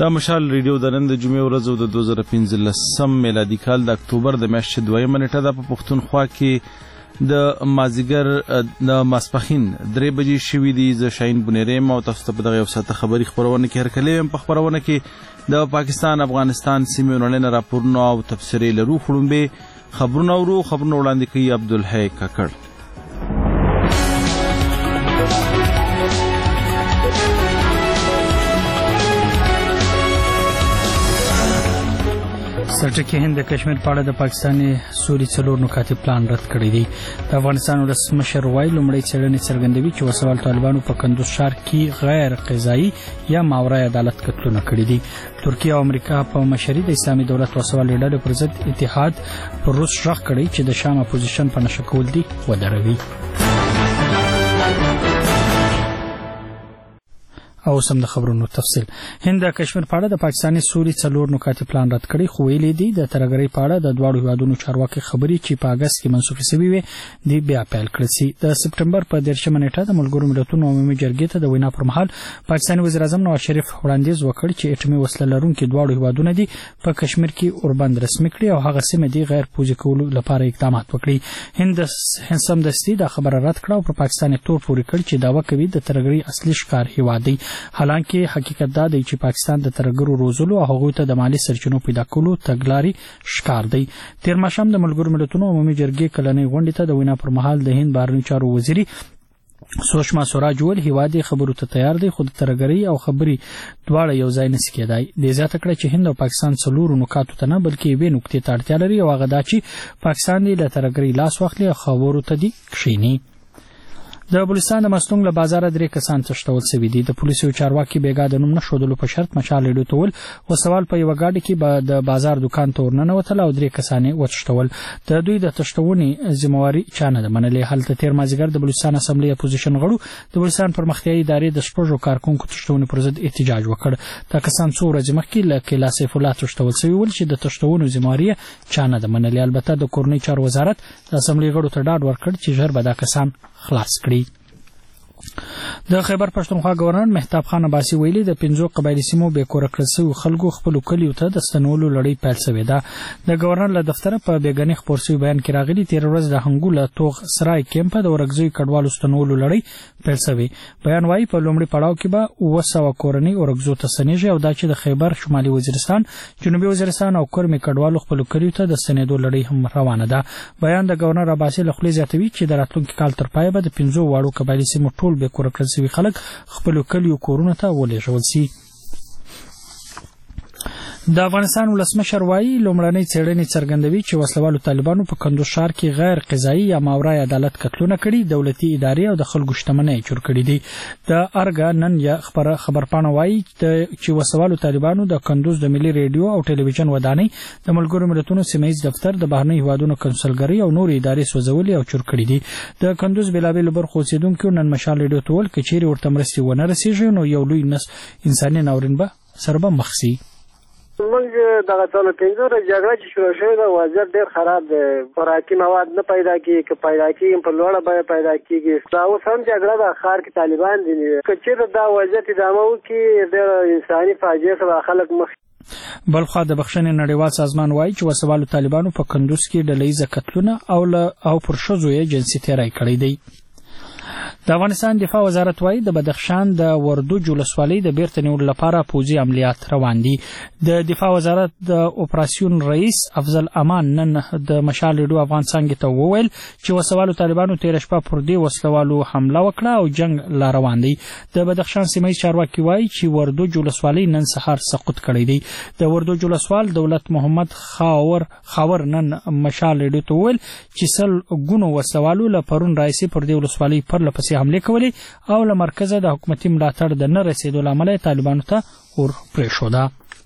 دا مشال ریډیو د نن د جمعې ورځ او د 2015 میلادي کال د اکتوبر د میاشتې 2 نیټه ده. په پښتونخوا کې د مازیګر د ماسپښین 3 بجې شوي دي. زه شاهین بنیریم او تاسو ته په دغه یو ساعته خبري خپرونه کې هرکلی یم. په خپرونه کې د پاکستان افغانستان سیمې نړۍ راپورونه او تبصرې لرو. خړومبې خبرونه وړاندې کوي عبدالحی کاکړ. سرټکی هند د کشمیر په اړه د پاکستاني سولې 4 نکاتې پلان رد کړی دی. د افغانستان ولسمشر وایي لومړی څېړنې څرګندوي چې وسوال طالبانو په کندوز ښار کې غیر قضایي یا ماورای عدالت قتلونه کړي دي. ترکیه او امریکا په مشرۍ د اسلامي دولت وسوال ډلې پر ضد اتحاد پر روس غږ کړی چې د شام اپوزیشن په نشه کول دي ودروي. او سم د خبرونو تفصیل. هند د کشمیر په اړه د پاکستاني سولې 4 نکاتې پلان رد کړی، خو ویلي دي د ترګرۍ په اړه د دواړو هیوادونو چارواکي خبري چې په اگست کې منسوخ شوې وي دی بیا پیل کړل شي. د سپټمبر په 13 نیټه د ملګرو ملتونو عمومي جرګې ته د وینا پر مهال پاکستاني وزیر اعظم نواز شریف وړاندیز وکړ چې اټومي وسله لرونکي دواړو هیوادونو دي په کشمیر کې اوربند رسمي کړي او هغه سیمه دی غیر پوزي کولو لپاره اقدامات وکړي. هند سمدستي دا خبره رد کړه او پر پاکستان تور پوري کړ چې داوا کوي د ترګرۍ اصلي ښکار هیواد دی. حالانکه حقیقت دا دی چې پاکستان د ترګرو روزلو او هغوی ته د مالی سرچینو پیدا کولو تګلاري ښکار دی. تیر ماښام د ملګرو ملتونو عمومي جرګې کلنۍ غونډې ته د وینا پر مهال د هند بهرنیو چارو وزیري سوشما سوراج ویل هیواد خبرو ته تیار دی، خو د ترګرۍ او خبري دواړه یو ځای نشي کېدای. د زیاته کړه چې هند او پاکستان 4 نکاتو ته نه بلکې یوې نکتې ته اړتیا لري او هغه دا چې پاکستان له ترګرۍ لاس واخلي او خبرو ته دی کښینی. د بلوچستان د مستونګ له بازار 3 کسان تښتول شوي دي. د پولیسو چارواکي بیګا د نوم نښودلو په شرط مشال ریډیو ته ول او سوال په یو غاډي کې د بازار دکان ته ورننوتل او 3 کسان وتښتول. د دوی د تښتونې ذمہواری چا نه منلې. هلته تیر مازیګر د بلوچستان اسمبلی اپوزیشن غړو د بلوچستان پرمختیایي ادارې د شپږو کارکونکو تښتونې پر ضد احتجاج وکړ. دا کسان څو ورځې مخکې له کلا سیف الله تښتول شوي ول چې د تښتونې ذمہواری چا نه منلې. البته د کورنۍ چارو وزارت د اسمبلی غړو ته ډاډ ورکړ چې ژر به دا کسان خلاص کړي. د خیبر پښتونخوا گورنر مهتاب خان عباسي ویلي د 5 قبایلی سیمو به کور کړل شوی خلکو خپل کلیو ته د ستنولو لړۍ پیل شوې ده. د گورنر له دفتر په بیګنی خبر شوی بیان کې راغلي تیر ورځ د هنګول توغ سرای کیمپ د ورغزوی کډوالو ستنولو لړۍ پیل شوی. بیان وايي په لومړي پړاو کې به 200 کورنۍ ورغزو ته سنېږي او دا چې د خیبر شمالي وزیرستان، جنوبي وزیرستان او کرمي کډوالو خپل کلیو ته د ستنېدو لړۍ هم روانه ده. بیان د گورنر عباسي له خپل زیاتوي چې د راتلونکي کال تر پایه به د 5 واړو قبایلی سیمو ټول به کور کړل شوی خلک خپل کلیو کورونه ته ولېږل شي. د افغانستان ولسمشر وایي لومړنۍ څېړنې څرګندوي چې وسلوالو طالبانو په کندوز ښار کې غیر قضایي یا ماورای عدالت قتلونه کړي، دولتي ادارې او د خلکو شتمنۍ چور کړي دي. د ارګا نن یا خبرپاڼه وایي چې وسلوالو طالبانو د کندوز د ملي ریډیو او ټلویزیون ودانۍ د ملګرو ملتونو سیمهیز دفتر د بهرني هیوادونو کنسولګرۍ او نور ادارې سوځولې او چور کړي دي. د کندوز بېلابېلو برخو اوسېدونکو نن مشال ریډیو ته ویل که چیرې ورته مرستې ونه رسېږي نو یو لوی انساني ناورین به سره به مخ شي. موږ دغه ټول 15 ورځې جګړه چې شروع شوې ده وضعیت ډېر خراب دی. خوراکي مواد نه پیدا کېږي، که پیدا کېږي په لوړه بیه پیدا کېږي. دا اوس هم جګړه د ښار کې طالبان دي. که چېرته دا وضعیت ادامه وکړي ډېره انساني فاجعه سره خلک مخ. بلخوا د بخښنې نړیوال سازمان وایي چې وسوالو طالبانو په کندوز کې ډلهییزه قتلونه او پر ښځو یې جنسي تېری کړی دی. د افغانستان دفاع وزارت وایي د بدخشان د وردوج ولسوالۍ د بیرته نیولو لپاره پوځي عملیات روان دي. د دفاع وزارت د اپراسیون رئیس افضل امان نن د مشال ریډیو افغان څانګې ته وویل چې وسوالو طالبانو تېره شپه پر دې وسلوالو حمله وکړه او جنگ لا روان دی. د بدخشان سیمهیز چارواکي وایي چې وردوج ولسوالۍ نن سهار سقوط کړی دی. د وردوج ولسوال دولت محمد خاور نن مشال ریډیو ته وویل چې 100 ګونو وسلوالو له پرون راهیسې پر دې ولسوالۍ پرله پسې حملې کولې او له مرکزه د حکومتي ملاتړ د نه رسېدو له امله طالبانو ته ور پرېښوده.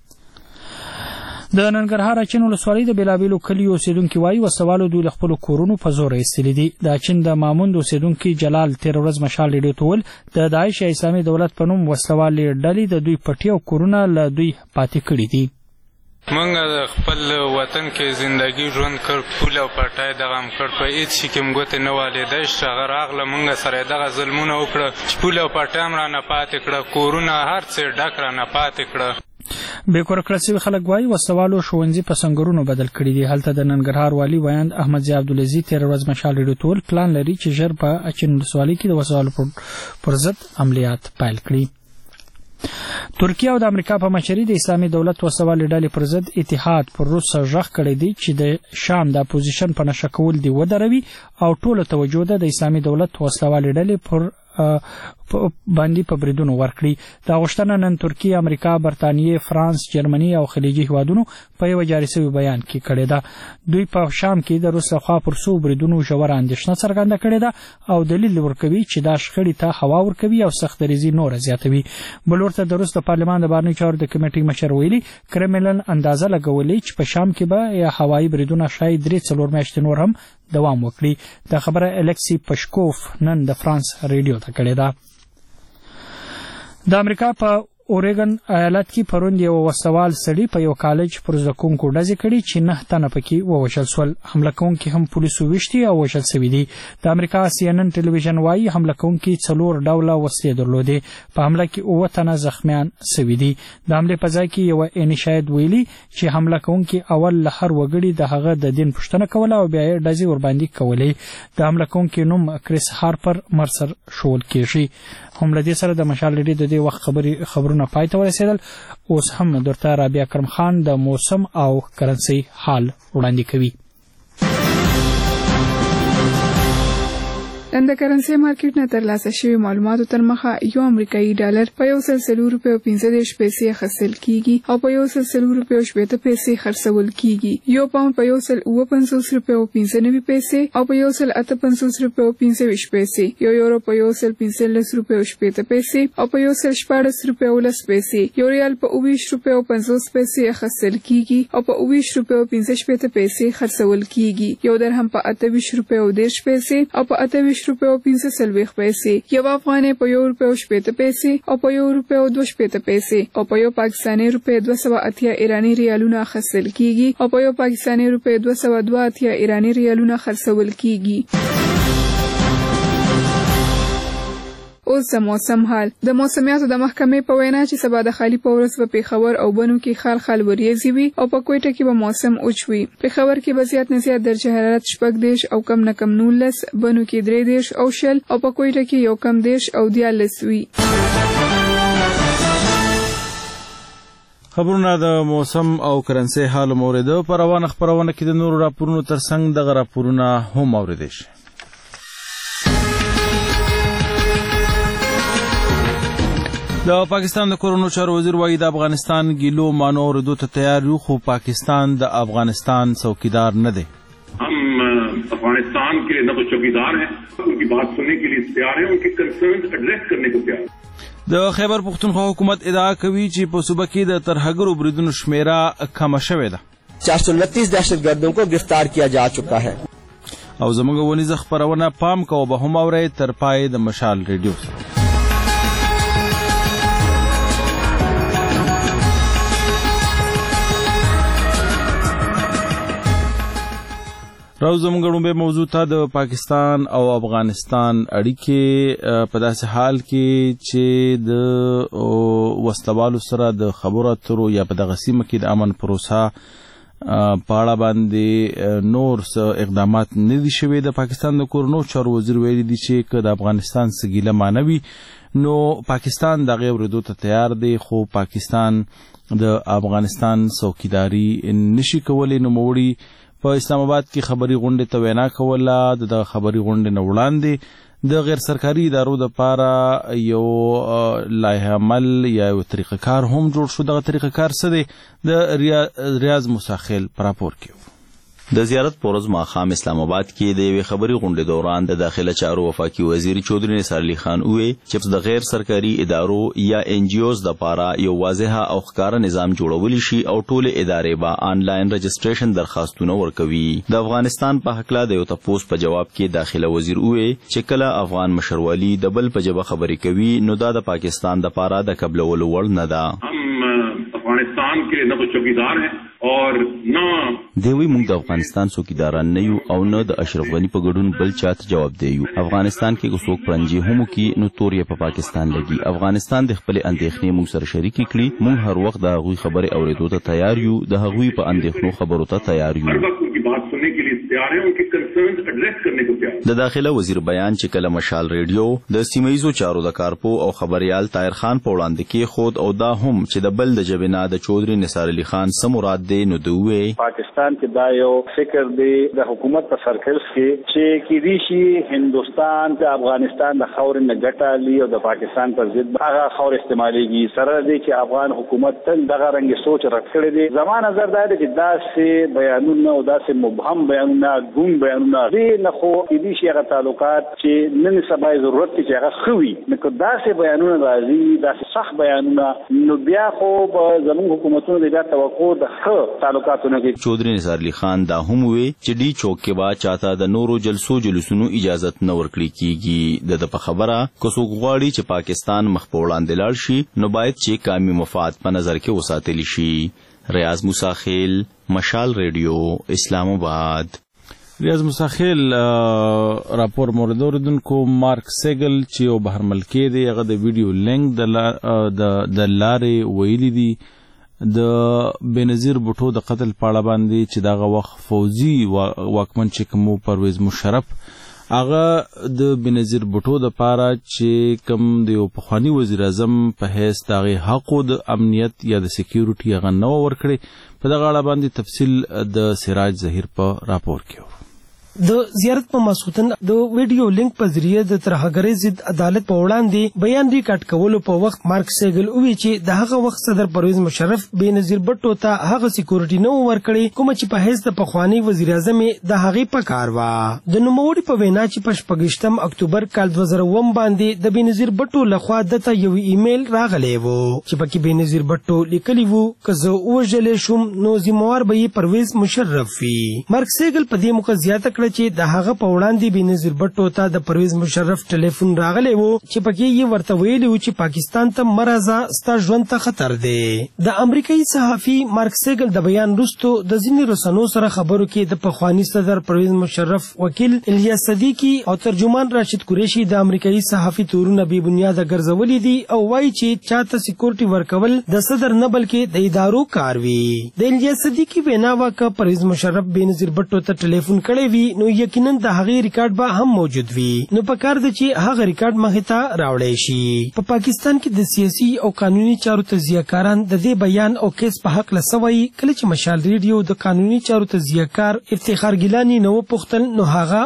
د ننګرهار اچین ولسوالۍ د بېلابېلو کلیو اوسېدونکي وایي وسلوالو دوی له خپلو کورونو په زور ایستلي دي. د اچین د ماموند اوسېدونکي جلال تېره ورځ مشال ریډیو ته ویل د داعش یا اسلامي دولت په نوم وسلوالې ډلې د دوی پټي او کورونه له دوی پاتې کړي دي. منګه د خپل وطن کې زندگی ژوند کړ، پول او پټای دغه هم کړ، په هېڅ شي کې م ګوتې نه والېدی چې هغه راغله منګه سره یې دغه ظلمونه وکړه چې پول او پټای هم رانه پاتې کړه، کورونه هر څه ډک رانه پاتې کړه. بیکور کړه خلک وایي وسوالو ښوونځي په سنگرونو بدل کړي دي. هلته د ننګرهار والي ویاند احمد ضیاء عبدالعزیز تیر ورځ مشال ریډیو ټول پلان لري چې ژر په اچین ولسوالۍ کې د وسوالو پر ضد عملیات پیل کړي. ترکیه او د امریکا په مشرۍ د اسلامي دولت وسوالې ډلې پر ضد اتحاد پر روس غږ کړی دی چې د شام د اپوزیشن په نشه کول دی ودروي او ټوله توجه د اسلامي دولت وسوالې ډلې پر باندې په بریدونو ورکړي. دا غوښتنه نن ترکیه، امریکا، برتانیې، فرانس، جرمني او خلیجي هیوادونو په یو جاري شوی بیان کې کړی ده. دوی په شام کې د روس لخوا پر څو بریدونو ژوره اندېښنه څرګنده کړې ده او دلیل ورکوي چې دا شخړې ته هوا ورکوي او سخت دریزي نور زیاتوي. بل ورته د روس د پارلمان د بهرنیو چارو د کمیټې مشر ویلي کرملن اندازه لګولې چې په شام کې به یا هوایي بریدونه شاید 3-4 میاشتې نور هم دوام وکړي. دا خبره الکسی پشکوف نن د فرانس ریډیو ته کړې ده. د امریکا په اورېګن ایالت کې پروند یو وسوال سړي په یو کالج پر زده کوونکو ډزې کړي چې 9 تنه پکې ووژل شول. حمله کوونکي هم پولیسو ویشتي او وژل شوي دي. د امریکا CNN ټلویزیون وایي حمله کوونکي 4 ډوله وسلې درلودې. په حمله کې 9 تنه زخمیان شوي دي. د حملې په ځای کې یو عیني شاهد ویلي چې حمله کوونکي اول له هر وګړي د هغه د دین پوښتنه کوله او بیا یې ډزې ورباندې کولې. د حمله کوونکي نوم کریس هارپر مرسر شول کېږي. هم له دې سره د مشال ریډیو د دې وخت خبرونه پای ته ورسېدل. اوس هم درته رابعه اکرم خان د موسم او کرنسي حال وړاندې کوي. د کرنسي مارکیټ نه ترلاسه شوی معلوماتو تر مخه یو امریکایي ډالر په 140 روپیو 15 پیسې خرڅل کیږي او په 140 روپیو 70 پیسې خرڅول کیږي. یو پاوند په 150 روپیو 95 پیسې او په 158 روپیو 25 پیسې، یو یورو په 115 روپیو 70 پیسې او په 114 روپیو 10 پیسې، یو ریال په 20 روپیو 50 پیسې خرڅل کیږي او په 20 روپیو 15 پیسې خرڅول کیږي. یو درهم په 28 روپیو 10 پیسې او په 28 روپیو 15 پیسې، یو افغانۍ په 1 روپیو 70 پیسې او په 1 روپیو 2 پیسې او په یو پاکستاني روپیه 280 ایرانی ریالونه خرڅل کیږي او په یو پاکستاني روپیه 282 ایرانی ریالونه خرڅول کیږي. اوس د موسم حال. د موسمیاتو د محکمې په وینا چې سبا د خالی په ورځ په پیښور او بنو کې خال وریځي وي او په کوټه کې به موسم اوچ وي. پیښور کې به زیات نه زیات درجه حرارت 14 او کم نه کم 19، بنو کې 13 او 10 او په کوټه کې یو کم 10 او 14 وي. خبرونه د موسم او کرنسي حال موریدو پر روانه خبرونه کې د نورو راپورونو ترڅنګ دغه راپورونه هم اوریدل شي. د پاکستان د کورونو چارو وزیر وایي د افغانستان ګیلو مانو اردو ته تیار یو، خو پاکستان د افغانستان څوکیدار نه دی. हम अफगानिस्तान के न तो चौकीदार हैं, उनकी बात सुनने के लिए तैयार हैं, उनके कंसर्न एड्रेस करने को तैयार हैं. د خیبر پختونخوا حکومت ادعا کوي چې په صوبه کې د ترهګرو بریدونو شمیره کمه شوې ده. 429 دهشتګردوں کو گرفتار کیا جا چکا ہے. او زموږ ونیزه خبرونه پام کوو به هم اورئ تر پای د مشال ریډیو. راو زموږ به موضوع ته د پاکستان او افغانستان اړیکې په داسې حال کې چې د وسلوالو سره د خبرو اترو یا په دغه سیمه کې د امن پروسه په اړه باندې نور اقدامات نه دي شوي. د پاکستان د کورونو چارو وزیر ویلي دي چې که د افغانستان څه ګیله مانوي نو پاکستان دغه اورېدو ته تیار دی، خو پاکستان د افغانستان څوکیداري نشي کولی. نو موړي په اسلام آباد کې خبري غونډې ته وینا کوله. د خبري غونډې نه وړاندې د غیر سرکاري ادارو دپاره یو لایحه عمل یا یو طریقه کار هم جوړ شو. دغه طریقه کار څه دی؟ د ریاض موساخیل په راپور کې د زیارت پورز ماخام اسلام آباد کې د یوې خبري غونډې دوران د داخله چارو وفاقي وزیر چودري نثار علي خان وویل چې د غیر سرکاري ادارو یا ان جی اوز لپاره یو واضح او ښکاره نظام جوړول شي او ټول ادارې به آنلاین رجسټریشن درخواستونه ورکوي. د افغانستان په حق لا د یو تپوس په جواب کې داخله وزیر وویل چې کله افغان مشروالي د بل په جبه خبرې کوي نو دا د پاکستان لپاره د قبلولو وړ نه ده. हम अफगानिस्तान के न तो चौकीदार हैं और और न دوی موږ د افغانستان څوکیداران نه یو او نه د اشرف غنی په ګډون بل چاته جواب دیو. افغانستان کې څوک پرنجي هم کې نو تور یې په پاکستان لګي. افغانستان د خپل اندېښنې موږ سره شریک کړي. موږ هر وخت د هغوی خبره اوریدو ته تیار یو. د هغوی په اندېښنو خبرو ته تیار یو. د داخله وزیر بیان چې کله مشال ریډیو د سیمایزو چارو د کارپو او خبريال طاهر خان په وړاندې کې خود او دا هم چې د بل د جبنا د چودري نثار علي خان سم مراد دی نو دوی پاکستان کې دا یو فکر دی د حکومت په سرکلس کې چې کې دي شي هندستان د افغانستان د خاور نه ګټه لی او د پاکستان پر ضد هغه خاور استعماليږي سره دی چې افغان حکومت تل دغه رنګ سوچ راکړي دي. زموږ نظر دا دی چې داسې بیانونه او داسې مبهم بیانونه ګون بیانونه دي نه خو دې شي هغه تعلقات چې نن سبا ضرورت چې هغه خوي نو داسې بیانونه راځي داسې صح بیانونه نو بیا خو زموږ حکومتونو د توقع د ښه تعلقاتونو کې چودري نثار علي خان دا هم وی چې ډي چوک کې با چاته د نورو جلسونو اجازه نه ورکړي کیږي. د په خبره کو څوک غواړي چې پاکستان مخ په وړاندې لاړ شي نو باید چې قومي مفاد په نظر کې وساتل شي. ریاض موسی خیل، مشال ریډیو، اسلام آباد. ریاض موسی خیل راپور مورد اوریدونکو مارک سیګل چې یو بهر ملکی دی هغه د ویډیو لینک د لارې ویلي دي د بنظیر بوټو د قتل پاړه باندې چې دغه وخت فوجي واکمن چې کوم پرویز مشرف هغه د بنظیر بوټو د پاره چې کوم د پخوانی وزیر اعظم په حیث دغه حق د امنیت یا د سکیورټي هغه نو ورکړي. په دغه اړه باندې تفصیل د سراج ظهیر په راپور کې د زیارت په مسعودن د ویډیو لینک په ذریعہ د ترهګرۍ ضد عدالت په وړاندې بیان ریکارډ کولو په وخت مارک سیګل وی چې د هغه وخت صدر پرویز مشرف بنظیر بټو ته هغه سکیورټي نو ورکړي کوم چې په حیث د پخوانی وزیر اعظم د هغه په کار وا. د نوموړي په وینا چې په 28 اکتوبر کال 2009 باندې د بنظیر بټو لخوا دته یو ایمیل راغلی وو چې پکې بنظیر بټو لیکلی وو که زه وژلې شوم نو ذمہوار به پرویز مشرف وي. مارک سیګل په دې موقع زیاته چې د هغه په وړاندې بنظیر بټو ته د پرویز مشرف ټلیفون راغلی وو چې پکې یې ورته ویلي وو چې پاکستان ته مرزه ستا ژوند ته خطر دی. د امریکایي صحافي مارک سیګل د بیان وروسته د ځینې رسنیو سره خبرو کې د پخوانی صدر پرویز مشرف وکیل الیاس صدیقي او ترجمان راشد قریشي د امریکایي صحافي تورونه بې بنیاده ګرځولي دي او وایي چې چاته سکیورټي ورکول د صدر نه بلکې د ادارو کار وي. د الیاس صدیقي وینا وکړه پرویز مشرف بنظیر بټو ته ټلیفون کړی وي نو یقینا د هغه ریکارډ به هم موجود وي نو پکار د چې هغه ریکارډ مخه ته راوړی شي. په پاکستان کې د سیاسي او قانوني چارو تجزیه‌کاران د دې بیان او کیس په حق لسوي کله چې مشال ریډیو د قانوني چارو تجزیه‌کار افتخار ګیلانی نو پختل نو هغه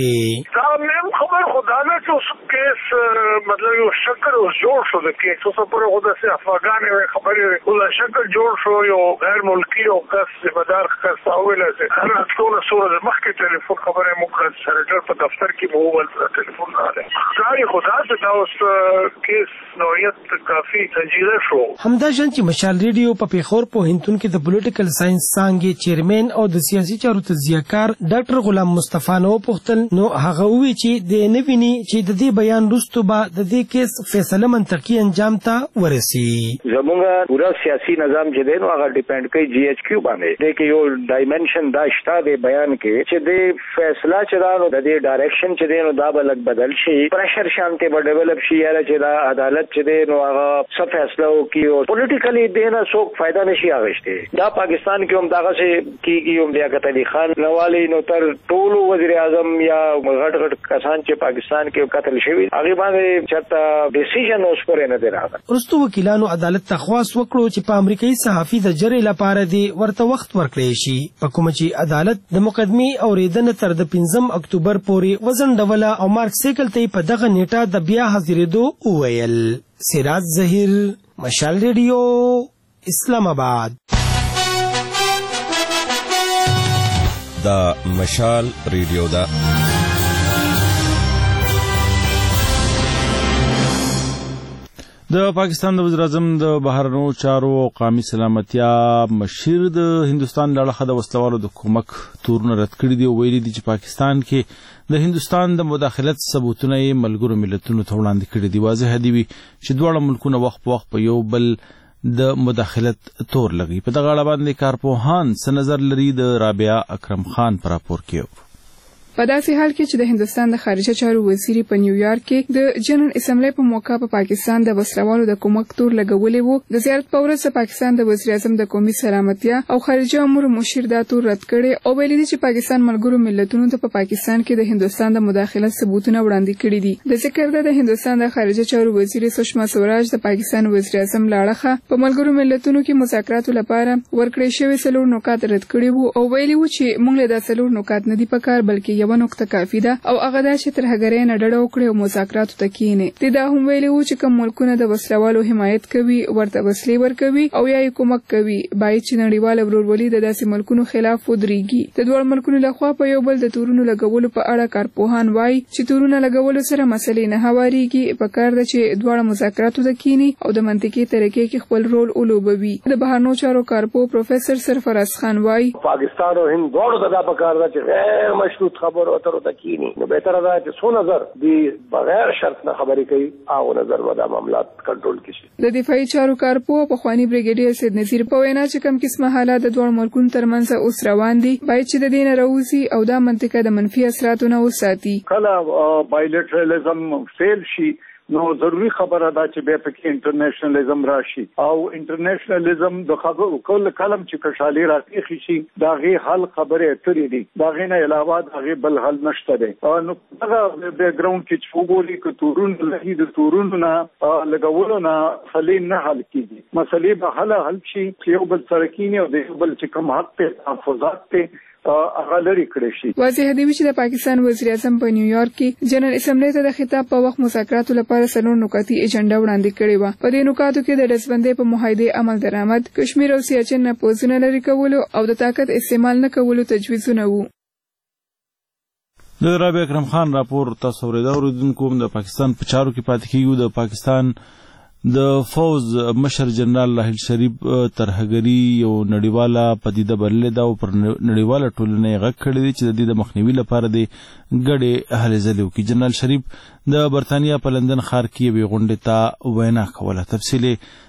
وې خبر خدا نه چې اوس کیس مطلب یو شکل جوړ شو د کیس اوس پر خدا سي افغان خبرې خدا شکل جوړ شو یو غیر ملکی او کس ذمہدار کس اوله چې هر ټول سره مخکې ټلیفون خبره مقرر سره په دفتر کې موبایل ټلیفون راغی ځای خدا ته دا اوس کیس نوعیت کافي سنجیده شو. همدا جن چې مشال ریډیو په پیښور په هندون کې د پولیټیکل ساينس څانګې چیرمن او د سیاسي چارو تجزیه‌کار ډاکټر غلام مصطفی نو پختل نو هغه وی چې د نویني چې د دې بیان وروسته به د دې کیس فیصله منطقي انجام ته ورسي. زموږ پورا سیاسي نظام چې دی نو هغه ډیپند کوي جی ایچ کیو باندې د کې یو ډایمنشن دا شته د بیان کې چې د فیصله چې دا نو د دې ډایرکشن چې دی نو دا بلک بدل شي پرشر شانته به ډیولپ شي یا چې دا عدالت چې دی نو هغه څه فیصله وکړي او پولیټیکلی دینه څوک فائدہ نشي اغشته. دا پاکستان کې هم داغه سي کیږي هم لیاقت علي خان نوالی نو تر ټولو وزیر اعظم یا غټ کسان چې پاکستان کې قتل شوی هغه باندې چرته ډیسیژن اوس پورې نه دی راغلی. ورستو وکیلانو عدالت ته خواست وکړو چې په امریکایي صحافي د جرې لپاره دی ورته وخت ورکړی شي په کوم چې عدالت د مقدمې اوریدنه تر د 15 اکتوبر پورې وزنډوله او مارک سیګل ته په دغه نیټه د بیا حاضرېدو وویل. سراج ظهیر، مشال ریډیو، اسلام آباد. دا مشال ریډیو دا د پاکستان د وزیر اعظم د بهرنیو چارو او قومي سلامتیا مشیر د هندستان له اړخه د وسلوالو د کومک تورونه رد کړي دي او ویلي دي چې پاکستان کې د هندستان د مداخلت ثبوتونه یې ملګرو ملتونو ته وړاندې کړي دي. واضح دی چې دواړه ملکونه وخت په وخت په یو بل د مداخلت تور لګي. په دغه اړه باندې کارپوهان څه نظر لري د رابعه اکرم خان په راپور کې. په داسې حال کې چې د هندستان د خارجه چارو وزیر په نیویارک کې د جنرال اسمبلی په موقع په پاکستان د وسلوالو د کومک تور لګولې وو، د زیارت په ورځ پاکستان د وزیر اعظم د قومي سلامتیا او خارجه امور مشیر دا تور رد کړي او ویلي دي چې پاکستان ملګرو ملتونو ته په پاکستان کې د هندستان د مداخلت ثبوتونه وړاندې کړي دي. د ذکر د هندستان د خارجه چارو وزیر سشما سوراج د پاکستان وزیر اعظم لاړه په ملګرو ملتونو کې مذاکراتو لپاره ورکړې شوی څلور نکات رد کړي وو او ویلي وو چې موږ له دا څلور نکات نه دي پکار بلکې یو نقطه کافي ده او هغه دا چې ترهګرۍ نه ډډه وکړي او مذاکراتو ته کښیني. دا هم ویلي وو چې کوم ملکونه د وسلوالو حمایت کوي ورته وسلې ورکوي او یا یې کومک کوي باید چې نړیواله ورورولي د داسې ملکونو خلاف ودرېږي. د دواړو ملکونو لخوا په یو بل د تورونو لګولو په اړه کارپوهان وایي چې تورونه لګولو سره مسلې نه هوارېږي، پکار ده چې دواړه مذاکراتو ته کښیني او د منطقي طریقې کې خپل رول ولوبوي. د بهرنیو چارو کارپوه پروفیسر سرفراز خان وایي پاکستان او هند دواړو ته دا پکار ده چې غیر مشروط خبرو اترو ته نو بهتره ده چې څو نظر دی بغیر شرط نه خبرې کوي او نظر ودا معاملات کنټرول کړي. د دفاعي چارو کارپوه پخوانی بریګیډیر سید نذیر په وینا چې کوم قسمه حالات د دوه ملکونو ترمنځ اوس روان دي باید چې د دین راوځي او دا منطقه د منفي اثراتو نه وساتي. کله بایلیټرالزم فیل شي نو ضروری خبره ده چې به پکې انټرنیشنلزم راشي او انټرنیشنلزم د خبرو کول کلم چې کشالي راځي شي دا غي حل خبره اترې دي دا غي نه علاوه دا غي بل حل نشته دي. نو هغه بیک گراوند کې چې وګوري ک تورون لهي د تورونو نه لګولو نه خلې نه حل کیږي، مسلې به حل شي یو بل سره کینی او د بل چې کوم حق ته تحفظات ته واضح دی چې د پاکستان وزیر اعظم په نیویارک کې جنرال اسمبلی ته د خطاب په وخت مذاکراتو لپاره څلور نکاتي ایجنډا وړاندې کړې و. په دې نکاتو کې د ډزبندۍ په معاهدې عمل درآمد، کشمیر او سیاچن نه پوځونه لرې کولو او د طاقت استعمال نه کولو تجویزونه وو. د رابعه اکرم خان راپور تاسو اوریدونکو د پاکستان په چارو کې پاتې کیږو. د پاکستان د فوز مشر جنرال راحیل شریف ترهګری یو نړیواله پدیده بللې ده او پر نړیواله ټولنه یې غږ کړی دی چې د دې د مخنیوي لپاره د ګډې هلې ځلې وکړي. جنرال شریف د برطانیه په لندن ښار کې یوې غونډې ته وینا کوله. تفصیل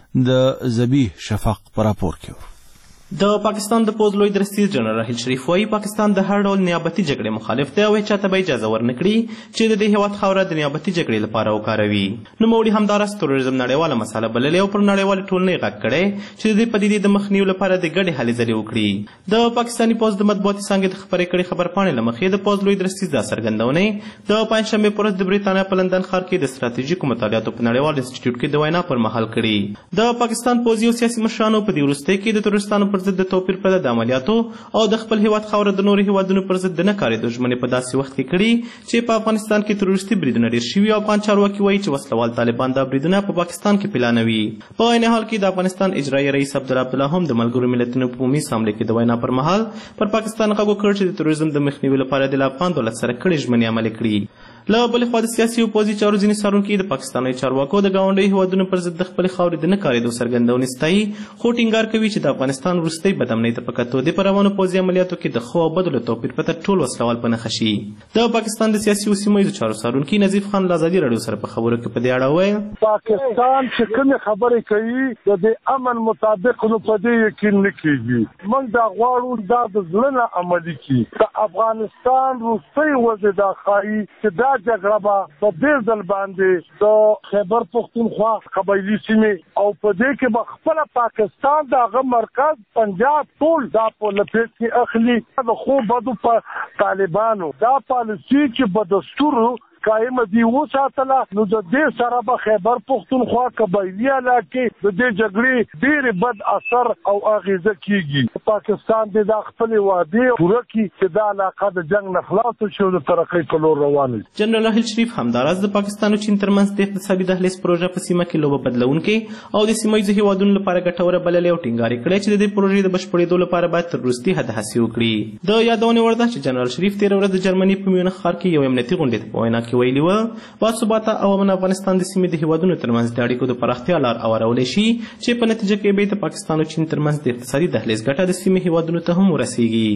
د ذبیح شفق په راپور کې. د پاکستان د پوز لوی درستیز جنرال راحیل شریف وايي پاکستان د هر ډول نیابتي جګړې مخالف دی او چاته به اجازه ورنکړي چې د دې هیواد خاوره د نیابتي جګړې لپاره وکاروي. نوموړي همداراز تروریزم نړیواله مسله بللې او پر نړیواله ټولنې غږ کړی چې د دې پدیدې د مخنیوي لپاره د ګډې هلې ځلې وکړي. د پاکستاني پوز د مطبوعاتي څانګې د خپرې کړې خبرپاڼې له مخې د پوز لوی درستیز دا څرګندونې د پنجشنبې په ورځ د بریتانیا په لندن ښار کې د ستراتیژیکو مطالعاتو په نړیوال انسټیټیوټ کې د وینا پر مهال کړي. د پاکستان پوځي او سیاسي مشرانو په دې وروستۍ کې د تروریستانو پر ضد د توپیر په د عملیاتو او د خپل هیواد خاوره د نورو هیوادونو پر ضد د نه کارېدو ژمنې په داسې وخت کې کړي چې په افغانستان کې تروریستي بریدونه ډېر شوي او افغان چارواکي وایي چې وسلوال طالبان دا بریدونه په پاکستان کې پلانوي. په عین حال کې د افغانستان اجرایي رئیس عبدالله هم د ملګرو ملتونو په عمومي اسامبلې کې د وینا پر مهال پر پاکستان غږ وکړ چې د تروریزم د مخنیوي لپاره د افغان دولت سره کړي ژمنې عملي کړي. له بلې خوا د سیاسي او پوځي چارو ځینې څارونکي د پاکستاني چارواکو د ګاونډیو هیوادونو پر ضد د خپلې خاورې د نه کارېدو څرګندونې ستایي، خو ټینګار کوي چې د افغانستان وروستۍ بدامنۍ ته په کتو د په روانو پوځي عملیاتو کې د ښو او بدو له توپیر پرته ټول وسلوال په نښه شي. د پاکستان د سیاسي او سیمه ییزو چارو څارونکي نظیف خان له ازادي راډیو سره په خبرو کې په دې اړه وویل پاکستان چې کومې خبرې کوي د دې امن مطابق نو په دې یقین نه کېږي. موږ دا غواړو دا د زړه نه عملي کړي. د افغانستان وروستۍ وضع دا ښایي چې دا جګړه به په دې ځل باندې د خیبر پښتونخوا قبایلي سیمې او په دې کې به خپله پاکستان د هغه مرکز پنجاب ټول دا په لپیټ کې اخلي. د خو بدو په طالبانو دا پالیسي چې په دستورو قائم دی وساتله نو د دې سره به خیبر پښتونخوا قبایلي علاقې د دې جګړې ډېر بد اثر او اغیزه کیږي. پاکستان د خپل وعده پوره کړي چې دا علاقه د جنگ نه خلاص شي او د ترقۍ په لور روان شي. جنرال راحیل شریف همداراز د پاکستان او چین ترمنځ د اقتصادي دهلیز پروژه په سیمه کې لوبه بدلونکې او د سیمه ییزو هیوادونو لپاره ګټوره بللې او ټینګار کړی چې د دې پروژې د بشپړېدو لپاره باید تر وروستي حد هڅې وکړي. د یادونې وړ ده چې جنرال شریف تېره ورځ د جرمني په میونخ ښار کې یو امنیتي غونډې ته په وینا کې ویلي و باثباته او امن افغانستان د سیمې د هیوادونو ترمنځ د اړیکو د پراختیا لار هوارولی شي چې په نتیجه کې به د پاکستان او چین ترمنځ د اقتصادي دهلیز ګټه د سیمې هیوادونو ته هم ورسیږي.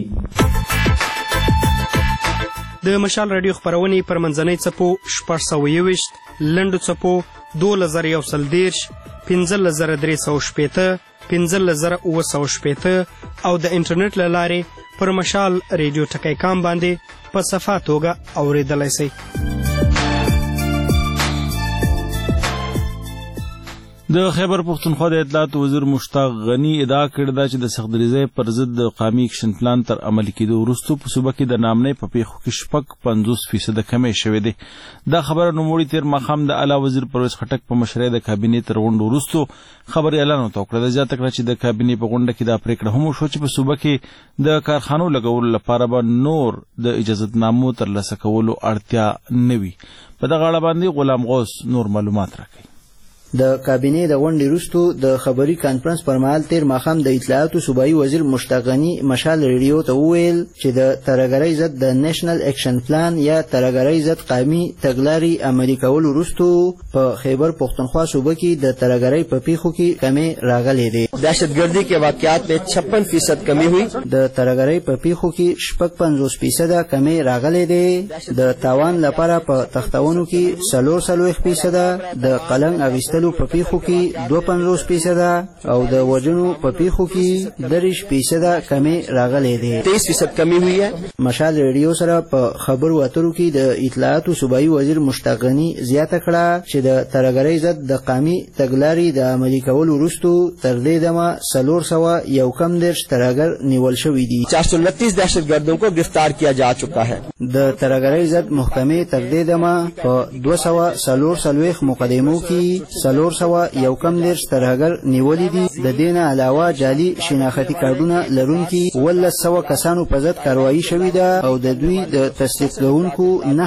د مشال راډیو خپرونې پر منځنۍ څپو 621 لنډو څپو 2130 15380 15980 او د انټرنیټ له لارې پر مشال ریډیو ټکی کام باندې په صفه توګه اورېدلی شئ. د خیبر پښتونخوا د اطلاعات وزیر مشتاق غنی ادعا کړې ده چې د سختدریزۍ پر ضد د قومي اکشن پلان تر عملي کېدو وروسته په صوبه کې د نامنۍ په پیښو کې 50% کمی شوې ده. دا خبره نوموړي تېر ماښام د اعلی وزیر پرویز خټک په مشرۍ د کابینې تر غونډو وروسته خبریالانو ته وکړه. زیاته کړه چې د کابینې په غونډه کې دا پریکړه هم وشوه چې په صوبه کې د کارخانو لګولو لپاره به نور د اجازتنامو ترلاسه کولو اړتیا نه وي. په دغه اړه باندې غلام غوث نور معلومات راکوي. د کابینې د غونډې وروسته د خبري کانفرنس پر مهال تېر ماښام د اطلاعاتو صوبایي وزیر مشتاق غني مشال ریډیو ته وویل چې د ترهګرۍ ضد د نیشنل اکشن پلان یا ترهګرۍ ضد قومي تګلارې عملي کولو وروسته په خیبر پښتونخوا صوبه کې د ترهګرۍ په پیښو کې کمی راغلی دی. दहशतगर्दी के वाकयात में 56% कमी हुई. د ترهګرۍ په پیښو کې 55% کمی راغلی دی. د تاوان لپاره په تختونو کې 40% د قلم اغیستلو په پیښو کې 52% او د وژنو په پیښو کې 30% کمی راغلی دی. 23% کمی ہوئی ہے. مشال ریډیو سره په خبرو اترو کې د اطلاعاتو صوبایي وزیر مشتاق غني زیاته کړه چې د ترهګرۍ ضد د قومي تګلارې د عملي کولو وروسته تر دې دمه 411 ترهګر نیول شوي دي. 429 दहशतगर्दों को गिरफ्तार किया जा चुका है. د ترهګرۍ ضد محکمې تر دې دمه په 244 مقدمو کې 411 ترهګر نیولي دي. د دې نه علاوه جعلي شناختي کارډونه لرونکي 1100 کسانو په ضد کاروایي شوې ده او د دوی د تصدیق کوونکو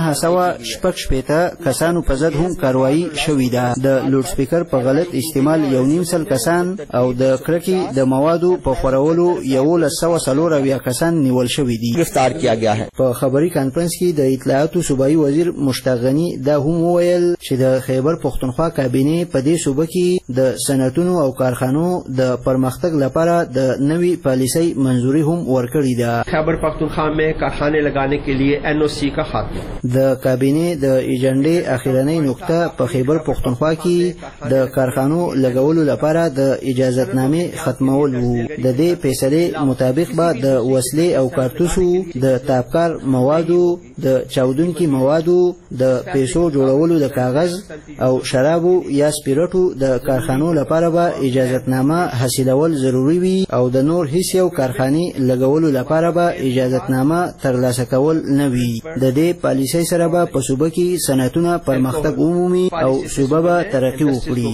960 کسانو په ضد هم کاروایي شوې ده. د لوډ سپیکر په غلط استعمال 1.5 کسان او د کرکې د موادو په خورولو 1140 کسان نیول شوي دي. गिरफ्तार किया गया है. په خبري کانفرنس کې د اطلاعاتو صوبایي وزیر مشتاق غني دا هم وویل چې د خیبر پښتونخوا کابینې په دې صوبه کې د صنعتونو او کارخانو د پرمختګ لپاره د نوې پالیسۍ منظوري هم ورکړې ده. خیبر پختونخوا में कारखाने लगाने के लिए एनओसी का खात्मा. د کابینې د ایجنډې اخیرنۍ نقطه په خیبر پښتونخوا کې د کارخانو لګولو لپاره د اجازتنامې ختمول وو. د دې فیصلې مطابق به د وسلې او کارتوسو د تابکار موادو د چاودونکي موادو د پیسو جوړولو د کاغذ او شرابو یا سپیرټو د کارخانو لپاره به اجازتنامه حاصلول ضروری وي او د نور هیڅ یو کارخانه لګولو لپاره به اجازتنامه ترلاسه کول نه وي. د دې پالیسۍ سره به په صوبه کې صنعتونه پرمختګ عمومي او صوبه به ترقی وکړي.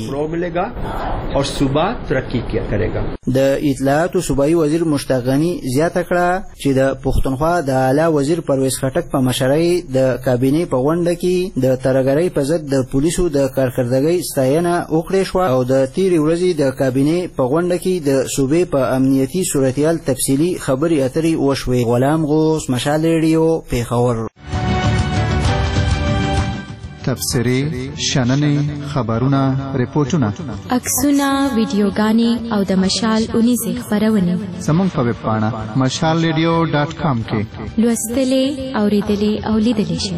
د اطلاعاتو صوبایي وزیر مشتاق غني زیاته کړه چې د پښتونخوا د اعلی وزیر پرویز خټک په مشرۍ د کابینې په غونډه کې د ترهګرۍ په ضد د پولیسو د کارکردګۍ ستاینه وکړې شوه او د تیرې ورځې د کابینې په غونډه کې د صوبې په امنیتي صورتحال تفصیلي خبرې اترې وشوې. غلام غوث، مشال ریډیو، پیښور. تبصرې، شننې، خبرونه، ریپورتونه، عکسونه، ویډیوګانې او د مشال اونیزې خپرونې زموږ په ویب پاڼه mashalradio.com کې لوستلې، اورېدلې او لیدلې شئ.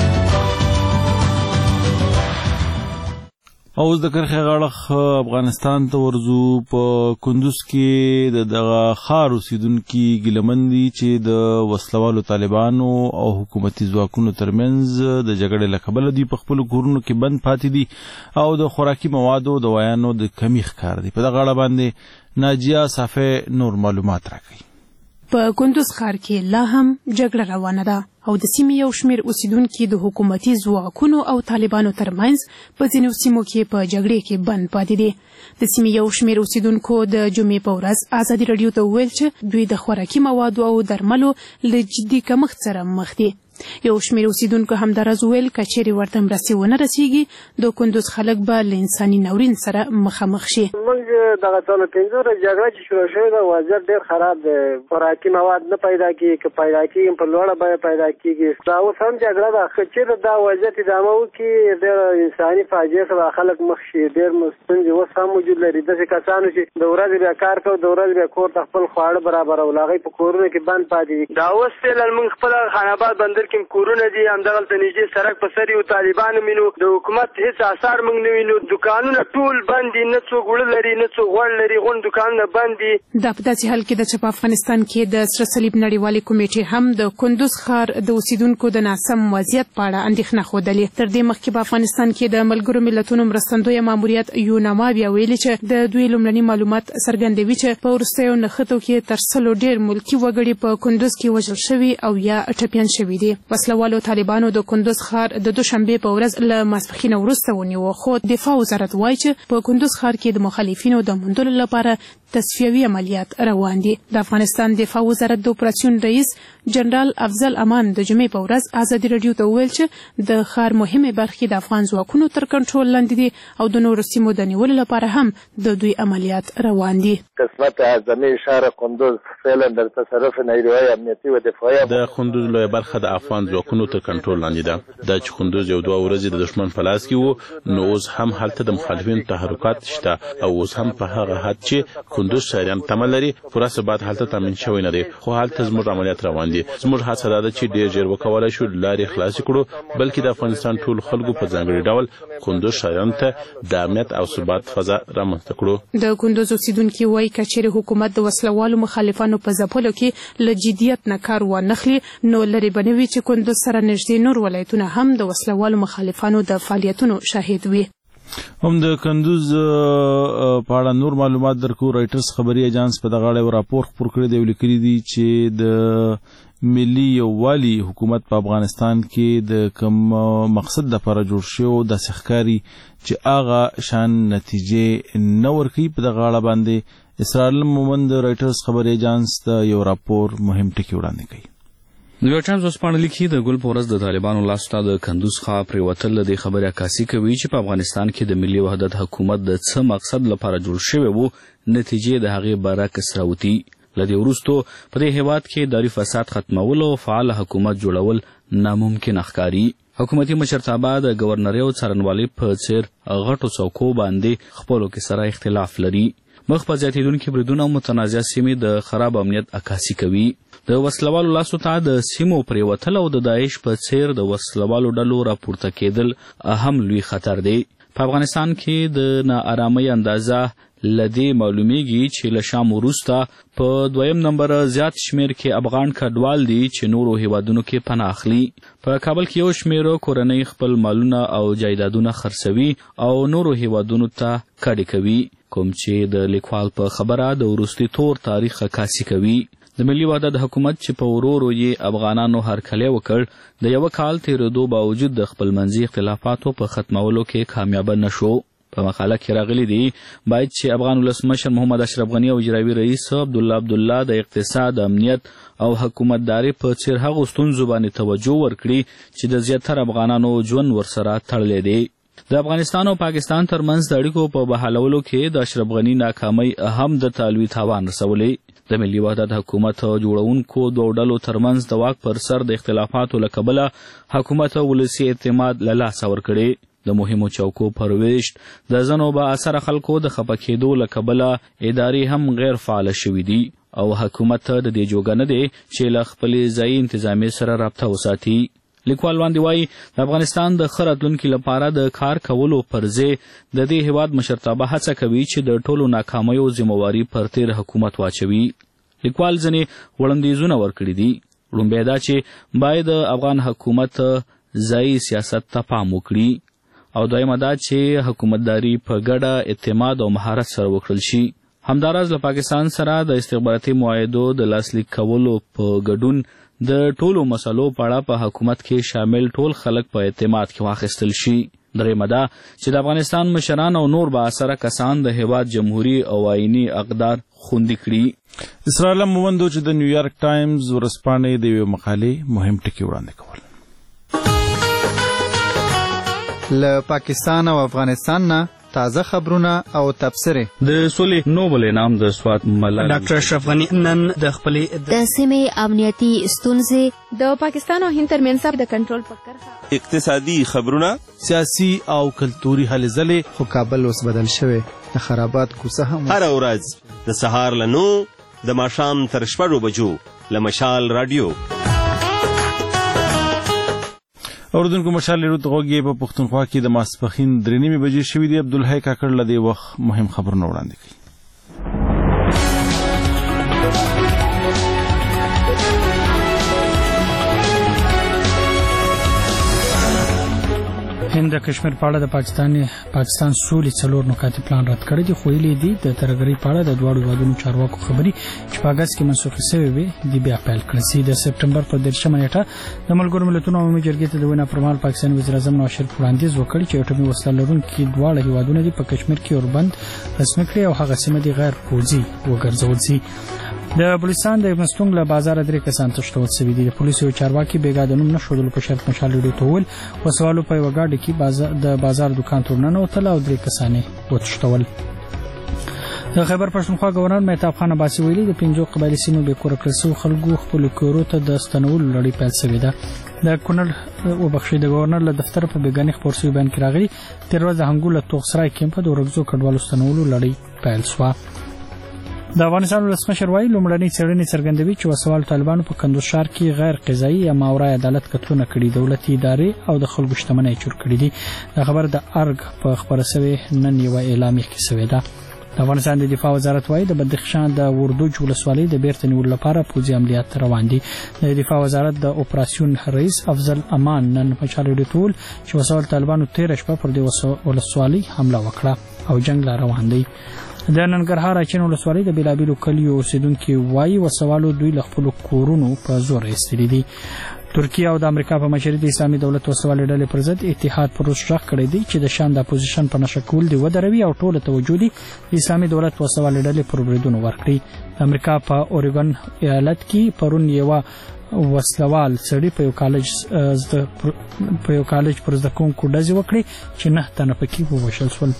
اوس د کرخې غاړه افغانستان ته ورځو. په کندوز کې دغه ښار اوسیدونکي ګیلمن دي چې د وسلوالو طالبانو او حکومتي ځواکونو ترمنځ د جګړې له کبله دوی په خپلو کورونو کې بند پاتې دي او د خوراکي موادو د دوايانو د کمی ښکار دي. په دغه اړه باندې ناجیه صافی نور معلومات راکوي. په کندوز ښار کې لا هم جګړه روانه ده او د سیمې یو شمېر اوسیدونکي د حکومتي ځواکونو او طالبانو ترمنځ په ځینو سیمو کې په جګړې کې بند پاتې دي. د سیمې یو شمېر اوسیدونکو د جمعې په ورځ ازادي راډیو ته وویل چې دوی د خوراکي موادو او درملو له جدي کمښت سره مخ دي. یو شمېر اوسیدونکو همداراز وویل که چیرې ورته مرستې ونه رسیږي د کندوز خلک به له انساني ناورین سره مخامخ شي. موږ دغه څلور پنځه ورځې جګړه چې شروع شوې ده وضعیت ډېر خراب دی. خوراکي مواد نه پیدا کېږي، که پیدا کېږي په لوړه بیه پیدا کېږي. دا اوس هم جګړه ده. که چېرته دا وضعیت ادامه وکړي ډېره انساني فاجعې سره خلک مخ شي. ډېر ستونزې اوس هم موجود لري. داسې کسانو چې د ورځې بیا کار کوي، د ورځې بیا کور ته خپل خواړه برابرول، هغوی په کورونو کې بند پاتې دي. دا اوس فعلا موږ خپله خان آباد بندر کې کورونه دي همدغلته نږدې سړک په سر یو طالبان مینو د حکومت هیڅ اثار موږ نه وینو دکانونه ټول بند دي نه څوک وړ لري نه څوک غوړ لري غون دکانونه بند دي دا په داسې حال کې د افغانستان کې د سره صلیب نړیوالې کمیټې هم د کندوز ښار د اوسیدونکو د ناسم وضعیت په اړه اندېښنه ښودلې تر دې مخکې په افغانستان کې د ملګرو ملتونو مرستندویه ماموریت یوناما بیا ویلي چې د دوی لومړني معلومات څرګندوي چې په وروستیو نښتو کې تر 100 ډېر ملکي وګړي په کندوز کې وژل شوي او یا ټپیان شوي دي وسلوالو طالبانو د کندوز ښار د دوشنبې په ورځ له ماسپښینه وروسته ونیو خو دفاع وزارت وایي چې په کندوز ښار کې د مخالفینو د موندلو لپاره تصفیوي عملیات روان دي د افغانستان دفاع وزارت د اپراسیون رئیس جنرال افضل امان د جمعې په ورځ ازادي راډیو ته وویل چې د ښار مهمې برخې د افغان ځواکونو تر کنټرول لاندې دي او د نورو سیمو د نیولو لپاره هم د دوی عملیات روان دي قسمت اعظمي شهر کندوز فعلا در تصرف نیروهای امنیتی و دفاعی د کندوز لویه برخه د افغان ځواکونو تر کنټرول لاندې ده د کندوز یو دوه ورځې د دشمن په لاس کې وو نو اوس هم هلته د مخالفینو تحرکات شته او اوس هم په هغه حد چې کندوز شهریان تمه لري پوره ثبات هلته تامین شوی نه دی خو هلته زموږ عملیات روان دي زموږ هڅه دا ده چې ډېر ژر وکولای شو لارې خلاصې کړو بلکې د افغانستان ټول خلکو په ځانګړي ډول کندوز شهریانو ته د امنیت او ثبات فضا رامنځته کړو د کندوز اوسیدونکي وایي که چیرې حکومت د وسلوالو مخالفانو په ځپلو کې له جدیت نه کار وانخلي نو لرې به نه وي چې کندوز سره نږدې نور ولایتونه هم د وسلوالو مخالفانو د فعالیتونو شاهد وي هم د کندوز په اړه نور معلومات درکو رایټرز خبري اژانس په دغه اړه راپور خپور کړی دی ولیکلي دي چې د ملي یووالي حکومت په افغانستان کې د کوم مقصد لپاره جوړ شوی د ښکاری چې هغه شان نتیجې نه ورکوي په دغه اړه باندې اسرائیل مومند رایټرز خبري اژانس ته یو راپور مهم ټکی وړاندې کوي نیویارک ټایمز وسپاړه لیکي د ګل په ورځ د طالبانو لاسو ته د کندوز ښار پرېوتل د دې خبرې عکاسي کوي چې په افغانستان کې د ملي وحدت حکومت د څه مقصد لپاره جوړ شوی وو نتیجې د هغې برعکس راوتي له دې وروستو په دې هېواد کې اداري فساد ختمول او فعال حکومت جوړول ناممکن ښکاري حکومتي مشرتابه د ګورنرۍ او څارنوالۍ په څېر غټو څوکو باندې خپلو کې سره اختلاف لري مخ په زیاتېدونکي بریدونه او متنازع سیمې د خراب امنیت عکاسي کوي د وسلوالو لاسو ته د سیمو پرېوتل او د داعش په څېر د وسلوالو ډلو راپورته کېدل اهم لوی خطر دی په افغانستان کې د ناارامۍ اندازه له دې معلومیږي چې له شام وروسته په 2 نمبر زیات شمیر کې افغان کډوال دي چې نورو هیوادونو کې پناه اخلي په کابل کې یو شمیر کورنۍ خپل مالونه او جایدادونه خرڅوي او نورو هیوادونو ته کډې کوي کوم چې د لیکوال په خبره د وروستي تور تاریخ عکاسي کوي د ملي وحدت حکومت چې په ورو یې افغانانو هرکلی وکړ د یوه کال تېرېدو باوجود د خپلمنځي اختلافاتو په ختمولو کې کامیابه نه شو په مقاله کې راغلي دي باید چې افغان ولسمشر محمد اشرف غني او اجرایي رئیس عبدالله د اقتصاد امنیت او حکومتداري په څېر هغو ستونزو باندې توجه ورکړي چې د زیاتره افغانانو ژوند ورسره تړلی دی د افغانستان او پاکستان ترمنځ د اړیکو په بحالولو کې د اشرف غني ناکامۍ هم د تالوي تاوان رسولی د ملي وحدت حکومت جوړونکو دوه ډلو ترمنځ د واک پر سر د اختلافاتو له کبله حکومت ولسي اعتماد له لاسه ورکړی د مهمو چوکو پر ویشت د ځینو با اثره خلکو د خفه کېدو له کبله ادارې هم غیر فعاله شوي دي او حکومت د دې جوګه نه دی چې له خپلې ځایي انتظامیې سره رابطه وساتي لیکوال وړاندې وایي د افغانستان د ښه راتلونکي لپاره د کار کولو پر ځای د دې هېواد مشرتابه هڅه کوي چې د ټولو ناکامیو ذمهواري پر تېر حکومت واچوي لیکوال ځینې وړاندیزونه ورکړي دي لومبی دا چې باید د افغان حکومت ځایي سیاست ته پام وکړي او دویمه دا چې حکومتداري په ګډه اعتماد او مهارت سره وکړل شي همداراز له پاکستان سره د استخباراتي معاهدو د لاسلیک کولو په ګډون د ټولو مسلو په اړه په حکومت کې شامل ټول خلک په اعتماد کې واخیستل شي درېیمه دا چې د افغانستان مشران او نور با اثره کسان د هېواد جمهوري او آئیني اقدار خوندي کړي اسرائیل مومندو چې د نیویارک ټایمز ورځپاڼې د یوې مقالې مهم ټکي وړاندې کول له پاکستان او افغانستان نه تازه خبرونه او تبصرې د سولې نوبل انعام د سوات ملال ډاکټر اشرف غني نن د خپلې د سیمې امنیتي ستونزې د پاکستان او هند ترمنځ د کنټرول په کرښه اقتصادي خبرونه سیاسي او کلتوري هلې ځلې خو کابل اوس بدل شوی د خرابات کوڅه هم هر ورځ د سهار له 9 د ماښام تر 6 بجو له مشال رادیو اوردونکو مشال لرو دغه په پښتونخوا کې د ماسپخین 3:30 بجې شوې دي. عبدالحی کاکړ لدی وخت مهم خبرونه وړاندې کوي. هند د کشمیر په اړه د پاکستان سولې 4 نکاتې پلان رد کړی دی، خو یې دي د ترګری په اړه د دواړو هیوادونو چارواکو خبري چې په اگست کې منسوخ شوې وي د بیا پیل کړي. د سپټمبر په 13 نیټه د ملګرو ملتونو عمومي جرګې ته د وینا پرمهال پاکستان وزیر اعظم نواز شریف وړاندیز وکړ چې اټومي وسله لرونکي دواړه هیوادونه دي په کشمیر کې اوربند رسمي کړي او هغه سیمه دي غیر پوځي وګرځول شي. د بلوچستان د مستونګ له بازار 3 کسان تښتول شوي دي. د پولیسو چارواکي بیګا د نوم نشودل په شرط مشال لري تول وسوالو په وګاډي کې د بازار دکان تورننه وتل او 3 کسان وتښتول. د خیبر پښتونخوا گورنر مهتاب خان عباسي ویلي د 5 قبایلی سیمو به کور کړسو خلکو خپل کورو ته د استنول لړۍ پیل شوې ده. د کونړ وبخښي د گورنر له دفتر په بیګاني خبر شوی بیان کې راغلي تر ورځ د هنګول توغسرای کیمپ د ورغزو کډوالو استنول لړۍ پیل شوه. د افغانستان ولسمشر وايي لومړنۍ څېړنې څرګندوي چې وسوال طالبانو په کندوز ښار کې غیر قضایي یا ماورای عدالت قتلونه کړي، دولتي ادارې او د خلکو شتمنۍ چور کړي دي. دا خبر د ارګ په خبره شوی نن یو اعلامیه کې شوی ده. د افغانستان د دفاع وزارت وايي د بدخشان د وردوج ولسوالۍ د بیرته نیولو لپاره پوځي عملیات روان دي. د دفاع وزارت د اپراسیون رئیس افضل امان نن مشال ډیټول چې وسوال طالبانو 13 شپه پر دې ولسوالۍ حمله وکړه او جنگ لا روان دی. د ننګرهار اچین ولسوالۍ د بیلابیلو کلیو اوسیدونکو وايي وسوالو دوی له خپل کورونو په زور ایستلي دي. ترکیه او د امریکا په مشرۍ د اسلامي دولت وسوالۍ ډلې پر ضد اتحاد پروژه شروع کړې دي چې د شان د اپوزیشن په نشه کول دی ودروي او ټول توجه دي د اسلامي دولت وسوالۍ ډلې پر بریدونو ورکړي. امریکا په اوريګن ایالت کې پرون یو وسلوال سړی په یو کالج پر زده کوونکو ډزې وکړي چې 9 تنه پکې ووژل شول.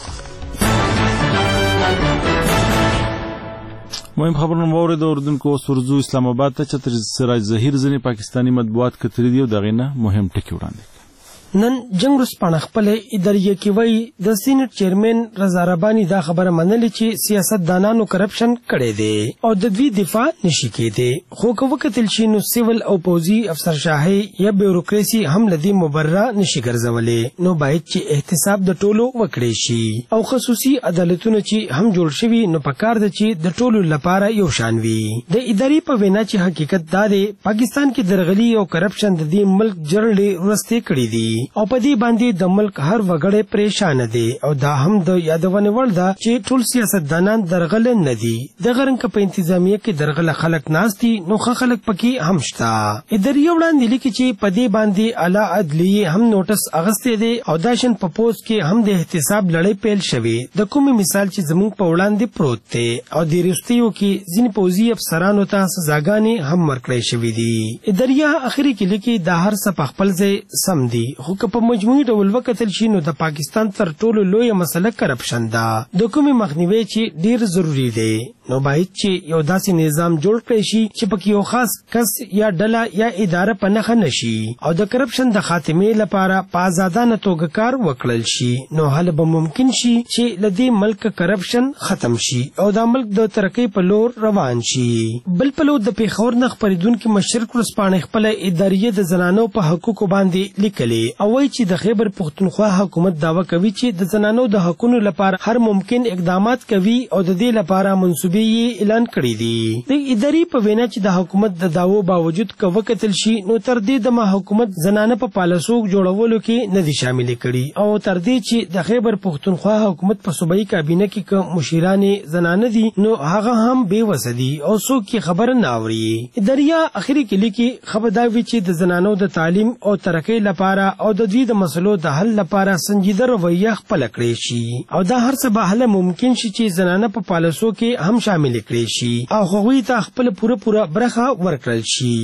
مهم خبرونه مورد اوردونکو اوس ورځو اسلام آباد ته چې سراج ظهیر ځنې پاکستانی مطبوعات کتري دی او دغه نه مهم ټکی وړاندې. نن جنگ رسپانه خپل ادارې کې وایي د سینټ چیرمن رضا ربانی دا خبره منلې چې سیاستدانانو کرپشن کړي دي او د دوی دفاع نشي کېدی، خو که وکتل شي نو سیول او پوځي افسرشاهي یا بیوروکراسي هم لدی مبرره نشي ګرځولې. نو باید چې احتساب د ټولو وکړي شي او خصوصي عدالتونه چې هم جوړ شوي نو پکار د چې د ټولو لپاره یو شان وي. د ادارې په وینا چې حقیقت دا دی پاکستان کې درغلي او کرپشن د دې ملک جړلې ورسته کړي دي او په دې باندې د ملک هر وګړی پریشان دي او دا هم د یادونه وړ ده چې ټول سیاستدانان درغل نه دي. د غرنګ په انتظامیه کې درغل خلک ناس دي نو خلک پکې هم شته. ادارې وړاندې لیکي چې په دې باندې اعلی عدلیه هم نوټس اغستې دي او داشن په پوسټ کې هم د احتساب لړۍ پیل شوې. د کومې مثال چې زموږ په وړاندې پروت دی او د ریستیو کې ځینې پوځي افسرانو ته سزاګانې هم ورکړې شوې دي. ادارې اخري کې لیکي دا هر څه په خپل ځای سم دي، خو په مجموعي ډول وکتل شي نو د پاکستان تر ټولو لوی مسله کرپشن ده، د کومې مخنیوي چې ډیر ضروری دی. نو باید چې یو داسې نظام جوړ کړی شي چې پکې یو خاص کس یا ډله یا اداره په نښه نشي او د کرپشن د خاتمې لپاره په آزادانه توګه کار وکړل شي. نو حل به ممکن شي چې له دې ملک کرپشن ختم شي او د ملک د ترقۍ په لور روان شي. بل پلو د پیښور نه خپرېدونکي مشرق ورځپاڼې خپله ادارې د زنانو په حقوقو باندې لیکلې او وایي چې د خیبر پښتونخوا حکومت دعوه کوي چې د زنانو د حقوقو لپاره هر ممکن اقدامات کوي او د دې لپاره منصوبې اعلان کړی دي. د ادارې په وینا چې د حکومت د دعوو باوجود که وکتل شي نو تر دې دمه حکومت زنانه په پالیسو جوړولو کې نه دي شامل کړي او تر دې چې د خیبر پښتونخوا حکومت په صوبایي کابینه کې که مشیرانې زنانه دي نو هغه هم بې وسه دي او څوک یې خبره نه اوري. ادارې اخري کې لیکي خبردار وي چې د زنانو د تعلیم او ترقۍ لپاره او د دوی د مسلو د حل لپاره سنجیده رویه خپله کړې شي او دا هر څه به هله ممکن شي چې زنانه په پالیسو کې هم شامل کړي شي او هغوی ته خپل پوره برخه ورکړل شي.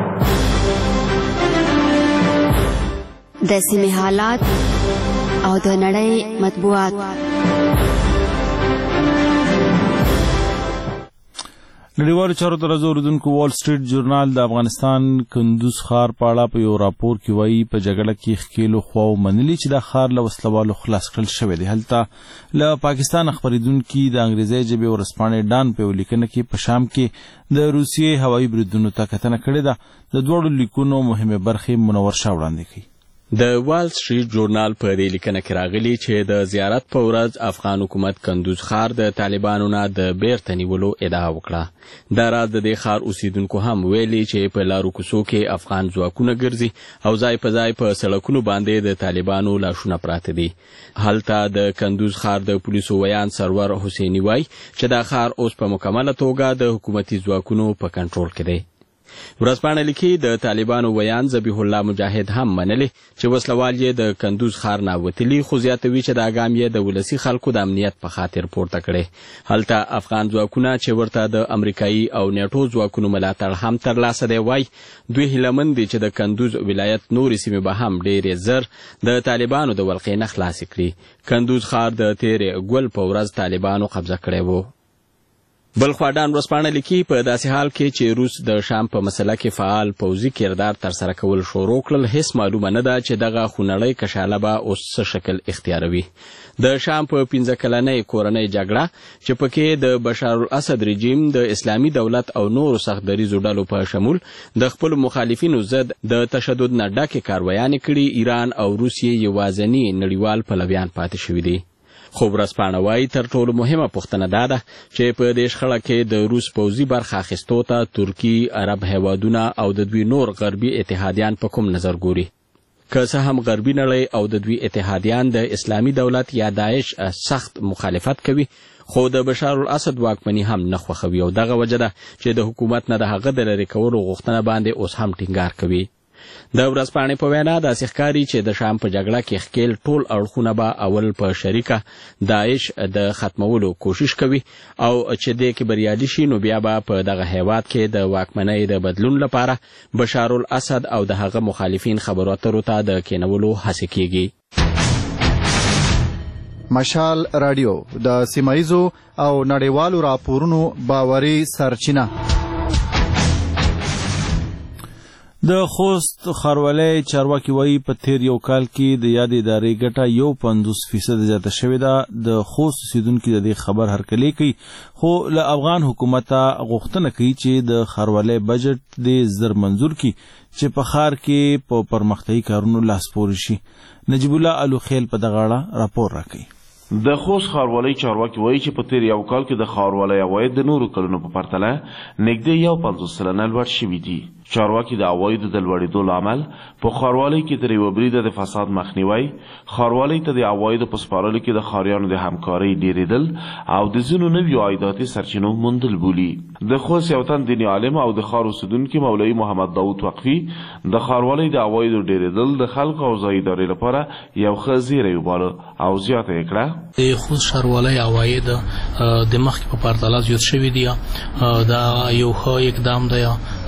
د سیمې حالات او د نړۍ مطبوعات. نړیوالو چارو ته راځو اوریدونکو وال سټریټ جورنال د افغانستان کندوز ښار په اړه په یو راپور کې وایي په جګړه کې ښکېلو خواو منلي چې دا ښار له وسلوالو خلاص کړل شوی دی. هلته له پاکستان خپرېدونکي د انګریزي ژبې ورځپاڼې ډان په یو لیکنه کې په شام کې د روسیې هوایي بریدونو ته کتنه کړې ده. د دواړو لیکونو مهمې برخې منور شاه وړاندې کوي. د وال سټریټ ژورنال په دې لیکنه کې راغلي چې د زیارت په ورځ افغان حکومت کندوز ښار د طالبانو نه د بیرته نیولو ادعا وکړه. دا راز د دې ښار اوسیدونکو هم ویلي چې په لارو کوڅو کې افغان ځواکونه ګرځي او ځای په ځای په سړکونو باندې د طالبانو لاشونه پراته دي. هلته د کندوز ښار د پولیسو ویان سرور حسیني وایي چې دا ښار اوس په مکمله توګه د حکومتي ځواکونو په کنټرول کې دی. ورځپاڼه لیکي د طالبانو ویان ذبیح الله مجاهد هم منلي چې وسلوال یې د کندوز ښار نه وتلي، خو زیاتوي چې دا ګام یې د ولسي خلکو د امنیت په خاطر پورته کړی. هلته افغان ځواکونه چې ورته د امریکایي او نیټو ځواکونو ملاتړ هم ترلاسه دی وایي دوی هیلهمند دي چې د کندوز ولایت نورې سیمې به هم ډېرې زر د طالبانو د ولقې نه خلاصې کړي. کندوز ښار د تېرې ګل په ورځ طالبانو قبضه کړی و. بلخوا ډان ورځپاڼه لیکي په داسې حال کې چې روس د شام په مسله کې فعال پوځي کردار ترسره کول شروع کړل، هیڅ معلومه نه ده چې دغه خونړۍ کشاله به اوس څه شکل اختیاروي. د شام په 15 کلنۍ کورنۍ جګړه چې پکې د بشار الاسد رژیم د اسلامي دولت او نورو سخت دریزو ډلو په شمول د خپلو مخالفینو ضد د تشدد نه ډکې کاروایانې کړي، ایران او روس یې یوازیني نړیوال پلویان پاتې شوي دي. خو ورځپاڼه وایي تر ټولو مهمه پوښتنه دا ده چې په دې شخړه کې د روس پوځي برخه اخیستو ته ترکي، عرب هیوادونه او د دوی نور غربي اتحادیان په کوم نظر ګوري. که څه هم غربي نړۍ او د دوی اتحادیان د اسلامي دولت یا داعش سخت مخالفت کوي، خو د بشار الاسد واکمني هم نه خوښوي او دغه وجه ده چې د حکومت نه د هغه د لرې کولو غوښتنه باندې اوس هم ټینګار کوي. د ورځپاڼې په وینا داسې ښکاري چې د شام په جګړه کې ښکیل ټول اړخونه به اول په شریکه داعش د ختمولو کوشش کوي او چې دې کې بریالي شي نو بیا به په دغه هیواد کې د واکمنۍ د بدلون لپاره بشار الاسد او د هغه مخالفین خبرو اترو ته د کېنولو هڅې کیږي. مشال رادیو د سیمایزو او نړیوالو راپورونو باوري سرچینه. د خوست ښاروالۍ چارواکي وایي په تیر یو کال کې د یادې ادارې ګټه 50% زیاته شوې ده. د خوست اوسیدونکي د دې خبر هرکلی کوي، خو له افغان حکومته غوښتنه کوي چې د ښاروالۍ بجټ د زر منظور کړي چې په ښار کې په پرمختیایي کارونو لاس پورې شي. نجیب الله الوخیل په دغه اړه راپور راکوي. د خوست ښاروالۍ چارواکي وایي چې په تیر یو کال کې د ښاروالۍ عواید د نورو کلونو په پرتله نږدې 50% لوړ شوي دي. چارواکي د عوایدو د لوړېدو لامل په ښاروالۍ کې د یوه بریده د فساد مخنیوی، ښاروالۍ ته د عوایدو په سپارلو کې د ښاریانو د همکارۍ ډېرېدل او د ځینو نویو عایداتي سرچینو موندل بولي. د خوست یو تن دیني عالم او د ښار اوسیدونکي مولوي محمد داود وقفي د ښاروالۍ د عوایدو ډېرېدل د خلکو او ځایي ادارې لپاره یو ښه زیری وباله او زیاته یې کړه. د خوست ښاروالۍ عواید د مخکې په پرتله زیات شوي دي. دا یو ښه اقدام دی،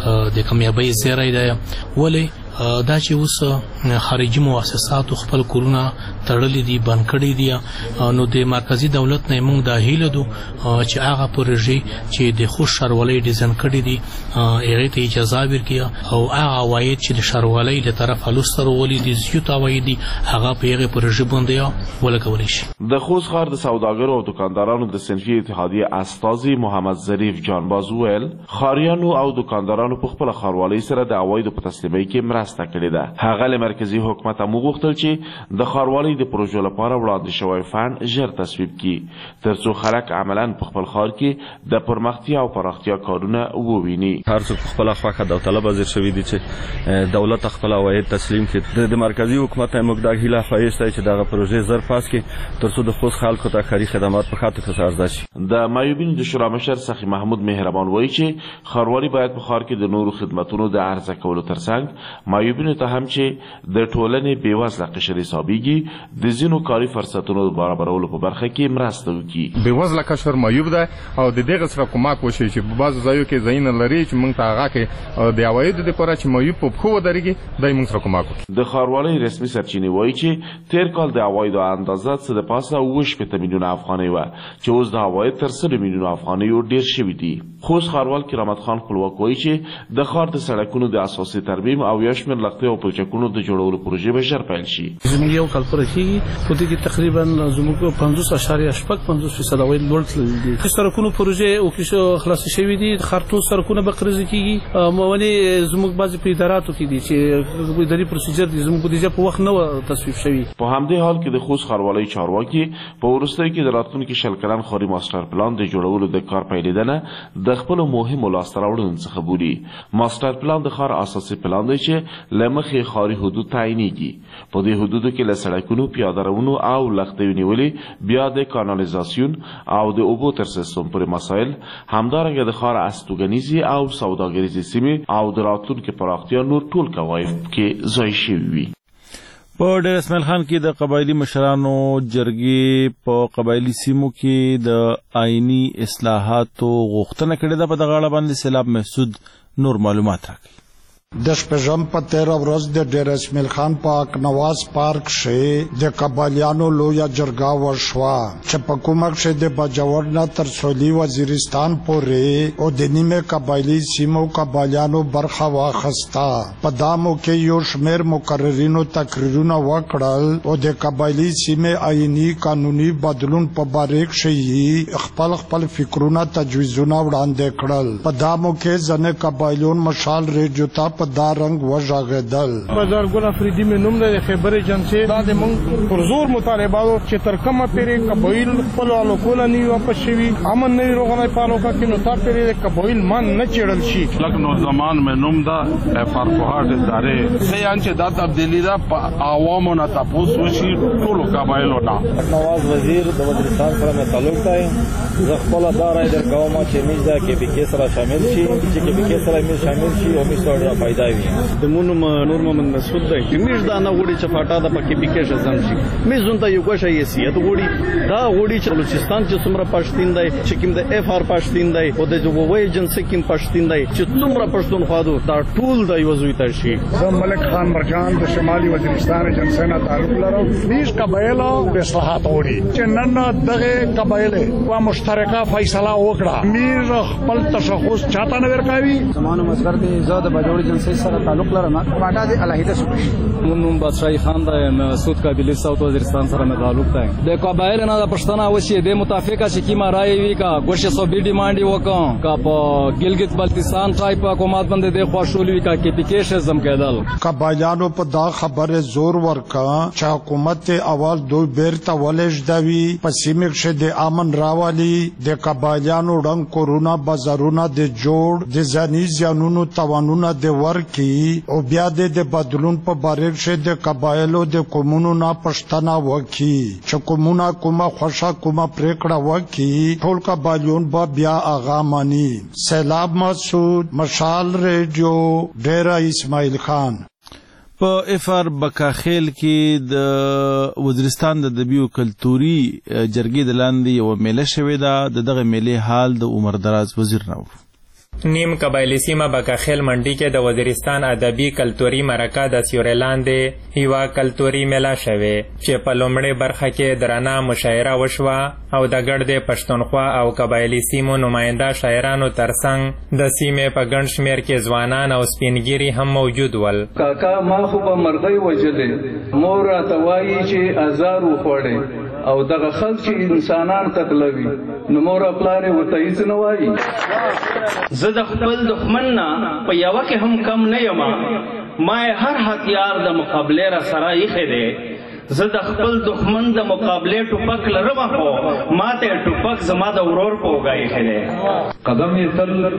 د کامیابۍ زیری دی. ولې دا چې اوس خارجي مؤسساتو خپل کورونه تړلي دي، بند کړي دي، نو د مرکزي دولت نه موږ دا هیله دو چې هغه پروژې چې د خوست ښاروالۍ ډیزاین کړي دي هغې ته اجازه ورکړي او هغه عواید چې د ښاروالۍ له طرفه لاسته راغلي دي زیات عواید دي هغه په هغې پروژې باندې ولګولی شي. د خوست ښار د سوداګرو او دکاندارانو د صنفي اتحادیې استازي محمد ظریف جانباز وویل ښاریانو او دکاندارانو په خپله ښاروالۍ سره د عوایدو په تسلیمۍ کې مرسته کړې ده. هغه له مرکزي حکومت هم وغوښتل چې د ښاروالۍ د پروژو لپاره وړاندې شوی فنډ ژر تصویب کړي تر څو خلک عملا په خپل ښار کې د پرمختیا او پراختیا کارونه وویني. هر څوک په خپله خوښه داوطلبه حاضر شوي دي چې دولت خپل عواید تسلیم کړي. د مرکزي حکومت نه موږ دا هیله ښایسته چې دغه پروژې زر پاس کړي تر څو د خوست خلکو ته ښاري خدمات په ښه توګه عرضه شي. د مایوبینو د شورا مشر سخي محمود مهربان وایي چې ښاروالي باید په ښار کې د نورو خدمتونو د عرضه کولو ترڅنګ مایوبینو ته هم چې د ټولنې بېوزله قشر حسابیږي د ځینو کاري فرصتونو برابرولو په برخه کې مرسته وکړي. بېوزله قشر معیوب ده او د دغه سره کومک وشي چې په بعضو ځایو کې ځایونه لري چې موږ ته هغه کې د عوایدو دپاره چې معیوب په پښو ودرېږي دی موږ سره کومک وکړي. د ښاروالۍ رسمي سرچینې وایي چې تېر کال د عوایدو اندازه څه د پاسه 70 میلیونه افغانۍ وه چې اوس د عواید تر 100 میلیونه افغانیو ډېر شوي دي. خوست ښاروال کرامت خان خپلواک وایي چې د ښار د سړکونو د اساسي ترمیم او یو شمېر لښتیو او پلچکونو د جوړولو پروژې به ژر پیل شي. زموږ یو کال پوره کېږي په دې کې تقریبا زموږ 50.5% لوړ تللي دي. سړکونو پروژې او کې خلاص شوي دي. د ښار ټول سړکونه به قرض کېږي. مونې زموږ بعضې په اداراتو کې دي چې اداري پروسیجر دي زموږ بودیجه په وخت نه تصویب شوي. په همدې حال کې د خوست ښاروالۍ چارواکي په وروستیو کې د راتلونکي شل کلن ښاري ماسټر پلان د جوړولو د کار پیلېدنه د خپلو مهمو لاسته راوړنو څخه بولي. ماسټر پلان د ښار اساسي پلان دی چې له مخې ښاري حدود تعیینېږي. په دې حدودو کې له سړکونو، پیاده روونو او لښتیو نیولې، بیا د کانالیزاسیون او د اوبو تر سیستم پورې مسایل، همدارنګه د ښار استوګنیزې او سوداګریزې سیمې او د راتلونکي پراختیا نور ټول قواعد کې ځای شوي وي. په ډېر اسماعیل خان کې د قبایلي مشرانو جرګې په قبایلي سیمو کې د آئینی اصلاحاتو غوښتنه کړې ده. په دغه اړه باندې سیلاب محسود نور معلومات راکړي. د شپږم په 13 ورځ د ډېر اسماعیل خان پاک نواز پارک کې د قبایلیانو لویه جرګه وشوه چې په کومه کې د بجور نه تر سویلي وزیرستان پورې او د نیمه قبایلي سیمو قبایلیانو برخه واخیسته. په دامو کې یو شمېر مقررینو تقریرونه وکړل او د قبایلي سیمې آئینی قانوني بدلون په باره کې خپل فکرونه تجویزونه وړاندې کړل. په دامو کې ځنې قبایلیون مشال ریډیو ته په دا رنګ وژغېدل. بازار ګل افریدي مې نوم دی د خیبر ایجنسۍ. دا د موږ پر زور مطالبه چې تر کومه پورې قبایل خپلو الوکونه نه وي واپس شوي، امن نه وي روغنی په الوکه کې، نو تا پورې د قبایل من نه چیړل شي. لکه زمان مې نوم ده فارفوهاټ ادارې سیان چې دا تبدیلي ده په عوامو نه تپوس وشي ټولو قبایلو نه. نواز وزیر د وزیرستان سره مې تعلق دی. زه خپله دا رایې درکوم چې موږ د KPK سره شامل شي، چې KPK سره موږ شامل شي او موږ ته ډېره د مونږ نور محمد مسعود دی چې موږ دا نه غوړي چې فاټا د پکې پکې ځم شي. موږ زونته یو کوشش یې غوړي دا غوړي چې بلوچستان چې څومره پښتون دی، چې کوم د FR پښتون دی او د جوړوي ایجنسۍ کوم پښتون دی چې څومره پښتون خادو دا ټول د یو ځوی ته شي. زه ملک خان مرجان د شمالي وزیرستان ایجنسۍ نه تعلق لرم. میش قبایلو د اصلاحات غوړي چې نن دغه قبایله وا مشترکه فیصله وکړه. میر خپل تشخص چاته نه ورکاوي. زمانو مصدر دی زاد بجوړ ایجنسۍ سره تعلق لرم. پاټا د الهیده شو. مونږ بادشاہي خان د مسعود قبیله ساوت وزیرستان سره مې تعلق دی. د قبایل نه د پښتنه وشي د متافقه چې کیما رائے وی کا ګوشه سو بي ډیماند وکم کا په ګلګت بلتستان ټایپ حکومت باندې د خوشول وی کا KPK شزم کېدل. قبایلانو په دا خبره زور ورکا چې حکومت اول دوی بیرته ولېج دوی په سیمه کې د امن راوالي. د قبایلانو رنگ کورونا بازارونه د جوړ د ځاني ځانونو توانونه د ورکی او بیا د بدلون په باره کې د قبایلو د قومونو نه پښتنه وکي چې قومونه کومه خوښه کومه پریکړه وکي ټول قبایلیون به بیا اغا مانی. سیلاب مسعود، مشال ریډیو، ډیرا اسماعیل خان. په FR بکاخیل کې د وزیرستان د ادبي او کلتوري جرګې د لاندې یو میله شوې ده. دغه میلې حال د عمر دراز وزیر نو نیم قبایلی سیمه بکاخیل منډي کې د وزیرستان ادبي کلتوري مرکه د سیوري لاندې یوه کلتوري میله شوې چې په لومړۍ برخه کې درانه مشاعره وشوه او د ګډ د پښتونخوا او قبایلی سیمو نماینده شاعرانو ترڅنګ د سیمې په ګڼ شمېر کې ځوانان او سپینګیري هم موجود ول. کاکا ما خو به مرغۍ وژلې، مور راته وایي چې ازار وخوړې او دغه خلک چې انسانان قتلوي نو مور پلار ورته هیڅ نه وایي. زه د خپل دښمن نه په یوه کې هم کم نه یم. ما هر هتیار د مقابلې را سره ایښی دی. زه د خپل دښمن د مقابلې ټوپک لرم خو ما ته ټوپک زما د ورور په اوږه ایښی دی. قدم یې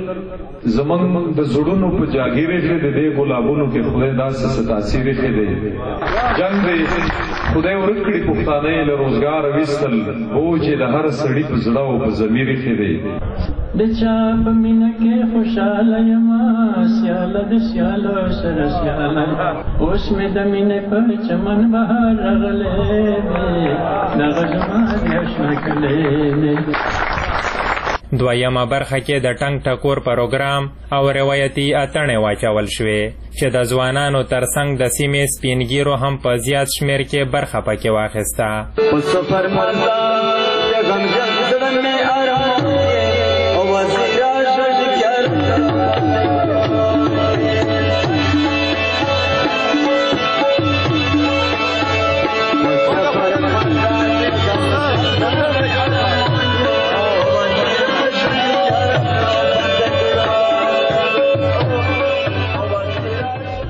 تل زموږ د زړونو په جاګیر ایښی دی. دې ګلابونو کې خدای داسې څه تاثیر ایښی دی. جنګ دی خدای ورک کړي پښتانه یې له روزګاره ویستل او چې د هر سړي په زړه او په ضمیر ایښی دی. د چا په مینه کې خوشحاله یمه سیاله د سیالو سره سیاله اوس مې د مینې په چمن بهار راغلی دی دغه زما د اشنا کلی دی. دویمه برخه کې د ټنګ ټکور پروګرام او روایتي اتڼې واچول شوې چې د ځوانانو ترڅنګ د سیمې سپینګیرو هم په زیات شمېر کې برخه پکې واخیسته. په سفر مندا د غمجن زړه مې آرام او وزیر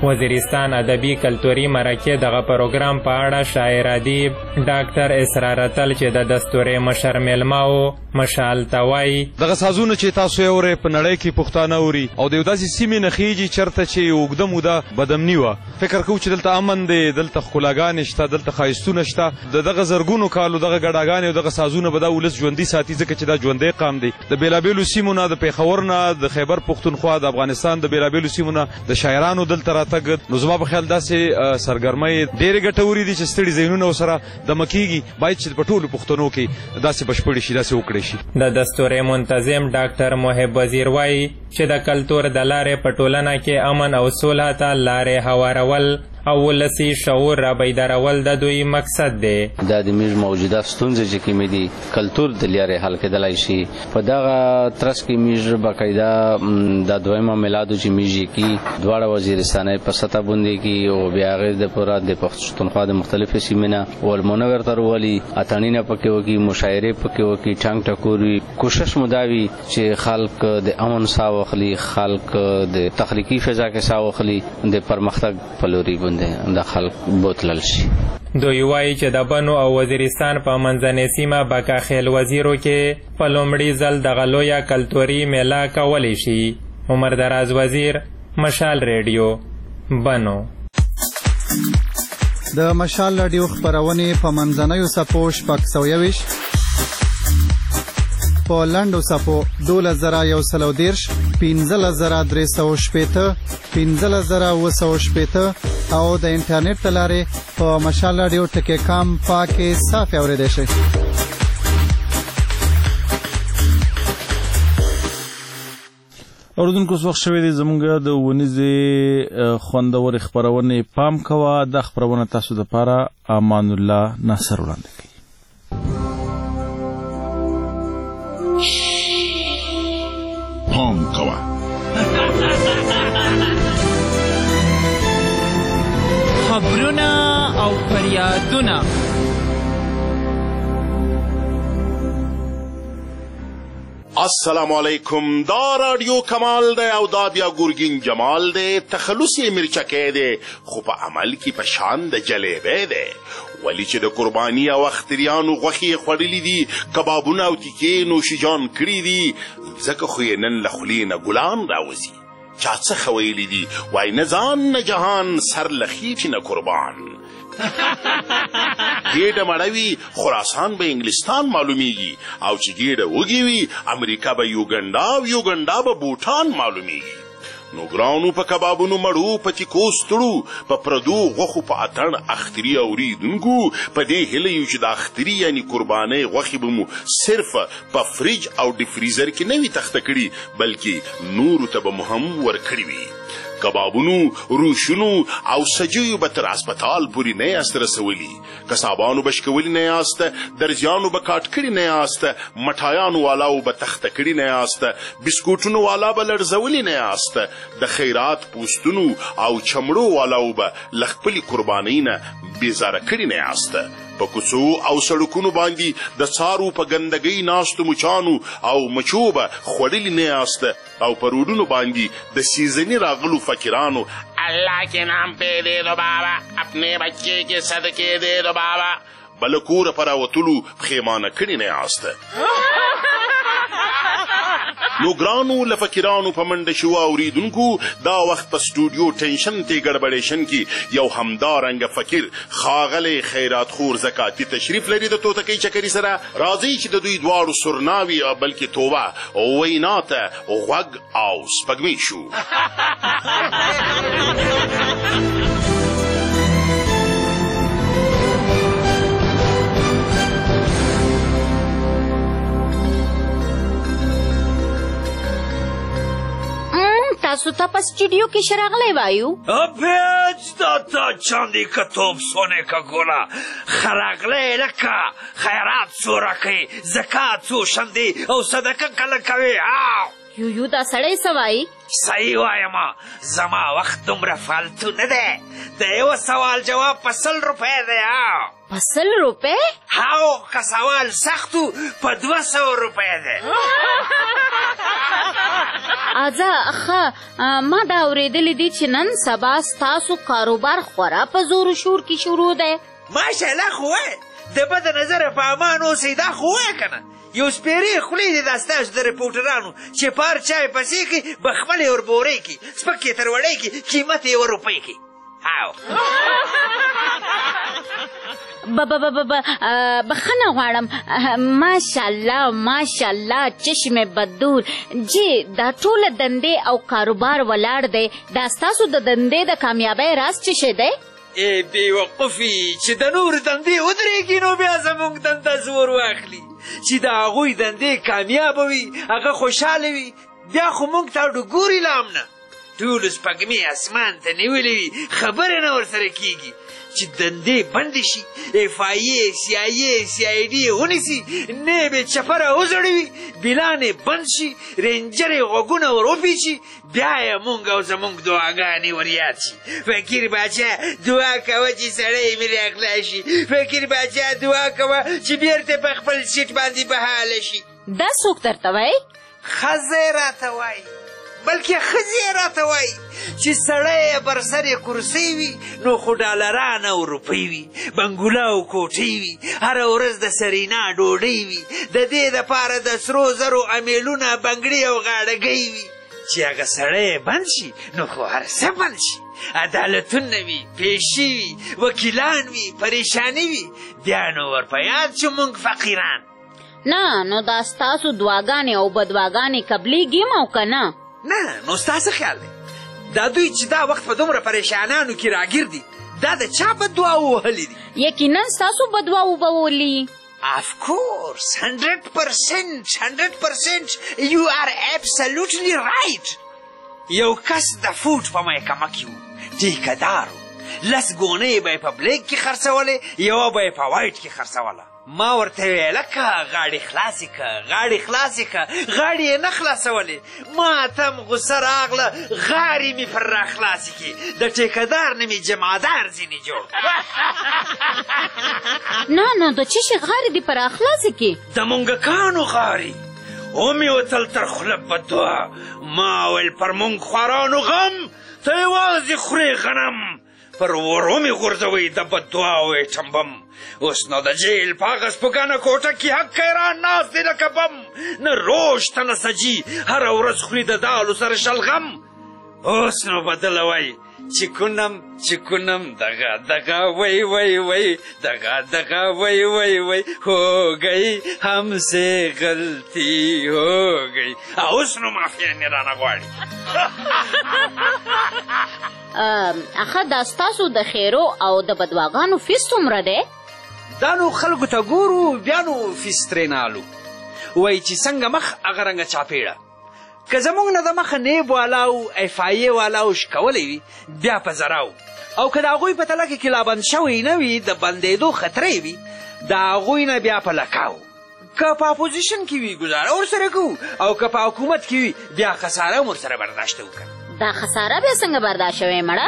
وزیرستان ادبي کلتوري مرکې دغه پروګرام په اړه شاعر ادیب ډاکټر اسرار اتل چې د دستورې مشر میلمه و مشال ته وایي دغه سازونه چې تاسو یې اورئ په نړۍ کې پښتانه اوري او د یو داسې سیمې نه خیږي چېرته چې اوږده موده بدامني وه فکر کوو چې دلته امن دی دلته ښکلاګانې شته دلته ښایستونه شته د دغه زرګونو کالو دغه ګډاګانې او دغه سازونه به دا ولس ژوندي ساتي ځکه چې دا ژوندی قام دی د بېلابېلو سیمو نه د پېښور نه د خیبر پښتونخوا د افغانستان د بېلابېلو سیمو نه د شاعرانو دلته راتګ نو زما په خیال داسې سرګرمۍ ډېرې ګټورې دي چې ستړي ذهنونه ورسره دمه کېږي باید چې په ټولو پښتنو کې داسې بشپړې شي داسې وکړی شي د دستورې منتظم ډاکټر محب وزیر وایي چې د کلتور د لارې په ټولنه کې امن او سوله ته لارې هوارول او ولسي شعور را بیدارول د دوی مقصد دی دا د موږ موجوده ستونزې چې کومې دي کلتور د لارې حل کېدلی شي په دغه ترڅ کې موږ باقاعده د دویمه میلادو چې موږ کې دواړه وزیرستانۍ په سطح باندې کې او بیا هغې دپاره د پښتونخوا د مختلفو سیمې نه ولمونږ ته راولي اتڼونه پکې وکړي مشاعرې پکې وکړي ټانګ ټکور وي کوشش مو دا وي چې خلک د امن ساه واخلي خلک د تخلیقي فضا کې ساه واخلي د پرمختګ په لوري د خلک بوتلل شي دوی وایي چې د بنو او وزیرستان په منځنۍ سیمه بکاخیل وزیرو کې په لومړي ځل دغه لویه کلتوري میله کولی شي عمر دراز وزیر مشال ریډیو بنو د مشال راډیو خپرونې په منځنیو څپو 621 په لنډو څپو 12130 15360 15760 او د انټرنیټ له لارې په مشال راډیو ټکی کام پاکې صافي اورېدی شئ اوریدونکو اوس وخت شوی دی زموږ د ونیزې خوندورې خپرونې پام کوه دا خپرونه تاسو دپاره امان الله ناصر وړاندې کوي پام کوه خبرونه او فریادونه السلام علیکم دا رادیو کمال دی او دا بیا ګورګین جمال دی تخلص یې مرچکی دی خو په عمل کې په شان د جلیبی دی ولی چې د قرباني او اختریانو غوښې یې خوړلي دي کبابونه او تیکې نوشیجان کړي دي ځکه خو یې نن له خولې نه ګلان راوځي چا څه ویلي دي وای نه ځان نه جهان سر له خیټې نه قربان ګیډه مړه وي خراسان به انګلستان معلومیږي او چې ګیډه وږې وي امریکا به یوګنډا او یوګنډا به بوټان معلومیږي نو ګرانو په کبابونو مړو په تیکو ستړو په پردو غوښو په اتڼ اختري اوریدونکو په دې هیله یو چې د اختري یعنی قربانۍ غوښې به مو صرف په فریج او ډیفریزر کې نه وي تخته کړي بلکې نورو ته به مو هم ورکړي وي کبابونو روشونو او سجیو به تر اسپتال پورې نه یاست رسولي کسابانو به شکولي نه یاست درزیانو به کاټ کړي نه یاست مټایانو والاو به تخته کړي نه یاست بسکوټونو والا به لړزولي نه یاست د خیرات پوستونو او چمړو والاو به له خپلې قربانۍ نه بېزاره کړي نه یاست په کوڅو او سړکونو باندې د څارو په ګندګۍ ناستو مچانو او مچو به خوړلي نه یاست او په روډونو باندې د سیزني راغلو فقیرانو الله کے نام پہ دے دو بابا اپنے بچے کے صدقے دے دو بابا بل کور پر راوتلو پښیمانه کړي نه یاست نو ګرانو له فقیرانو په منډه شو اوریدونکو دا وخت په سټوډیو ټینشن ته ګډبډیشن کې یو همدارنګه فقیر ښاغلی خیرات خور زکاتي تشریف لري د توتکۍ چکري سره راځي چې د دوی دواړو سرناوي بلکې توبه وینا ته غوږ او سپګمې شو تاسو ته په سټوډیو کې شراغلی وایو ابیج داتا چاندی کا توپ سونے کا گولا خراغلی لکه خیرات څو راکوي زکات څو شندي او صدقه کله کوي یو دا سړی څه وایي صحیح وایم زما وخت دومره فالتو نه دی د یو سوال جواب په 100 روپۍ دی په 100 روپۍ هاو که سوال سختو په 200 روپۍ دی ما دا اورېدلې دي چې نن سبا ستاسو کاروبار خورا په زور و شور کې شروع دی. ماشاءالله خو وایه د بده نظره په امان اوسئ دا خو وایه که نه. یو سپېرې خولې دي دا ستاسو د رپورټرانو چې پار چای پسې کړي بخملې وربورې کړي سپکې تروړۍ کړي قیمت یې ورروپۍ کړي. بخښنه غواړم. ماشاءالله چشم بدور جی دا ټوله دندې او کاروبار ولاړ دی. دا ستاسو د دندې د کامیابۍ راز څه شی دی؟ بېوقفي چې د نورو دندې ودرېږي نو بیا زموږ دنده زور واخلي چې د هغوی دندې کامیابه وي هغه خوشحاله وي بیا خو موږ ته ګوري لا هم نه. ټولو سپږمې اسمان ته نیولې وي خبرې نه ورسره کېږي چې دندې بندې شي FIA CIA CID ونیسي نیب یې چپره وزړوي بلان یې بند شي رینجر یې غوږونه ور وپیچي بیا یې مونږ او زمونږ دعاګانې ور یاد شي. فقیر باچا دعا کوه چې سړی مې راغلا شي. فقیر باچا دعا کوه چې بیرته په خپل سیټ باندې بحاله شي. دا څوک درته وایي؟ ښځی راته وایي بلکې ښځې یې راته وایي چې سړی یې بر سر یې کرسۍ وي نو خو ډالران او روپۍ وي بنګوله او کوټۍ وي هره ورځ د سرینا ډوډۍ وي د دې دپاره د سرو زرو امیلونه بنګړي او غاړګۍ وي چې هغه سړی یې بند شي نو خو هر څه بند شي. عدالتونه وي پیشي وي وکیلان وي پریشاني وي بیا نو ورپه یاد شو موږ فقیران. نه نو دا ستاسو دعاګانې او بدواګانې قبلیږي او که نه؟ نه نو ستاسو خیال دی دا دوی چې دا وخت په دومره پریشانانو کې راګیر دي دا د چا بددعا ووهلې دي؟ یقینا ستاسو بددعا وبولي. Of course 100% you are absolutely right. یو کس د فوټ په محکمه کې و ټیکهدار و 10 ګونۍ به یې په بلیک کې خرڅولې یوه به یې په وایټ کې خرڅوله. ما ورته ویله که غاړې خلاصې که غاړې یې نه خلاصولې ما ته هم غوسه راغله غاړې مې پر را خلاصې کړې د ټیکهدار نه مې جمعدار ځینې جوړ. نه د څه شي غاړې دې پر را خلاصې کړې؟ د مونږکانو غاړې ومې وتل تر خوله بدعا ما ویل پر مونږ خوارانو غم ته یوازې خورې غنم پر ورو مې غورځوئ د بددعاو ټمبم. اوس نو د جیل په هغه سپوږنه کوټه کې حق حیران ناست دی لکه بم نه روش ته نه سجي هره ورځ خوري د دالو سره شلغم. اوس نو بدله وایي چې کنم دغه وی دغه وی ہو گئی ہم سے غلطی ہو گئی. اوس نو معافیه مې رانه غواړي. دا ستاسو د خیرو او د بدواګانو فیس څومره دی؟ دا نو خلکو ته ګورو بیا نو فیس ترې نالو وایي چې څنګه مخ هغه رنګه چاپېړه که زموږ نه د مخه نیب والا او FIA والا او شکولی وي بیا په زراو او که د هغوی په تله کې کلابند شوی نه وي د بندېدو خطرې وي د هغوی نه بیا په لکاو که په اپوزیشن کې وي ګزاره ورسره کوو او که په حکومت کې وي بیا خساره هم ورسره برداشته وکړو. دا خساره بیا څنګه برداشت شوې مړه؟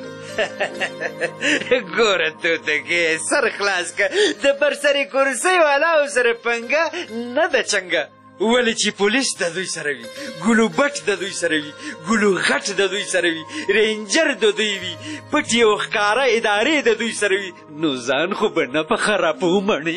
ګوره توتکې سر خلاص که د پر سرې کرسۍ والاو سره پنګه نه ده چنګه ولې چې پولیس د دوی سره وي ګلو بټ د دوی سره وي ګلو غټ د دوی سره وي رینجر د دوی وي پټې او ښکاره ادارې د دوی سره وي نو ځان خو به نه په خرابو مڼې.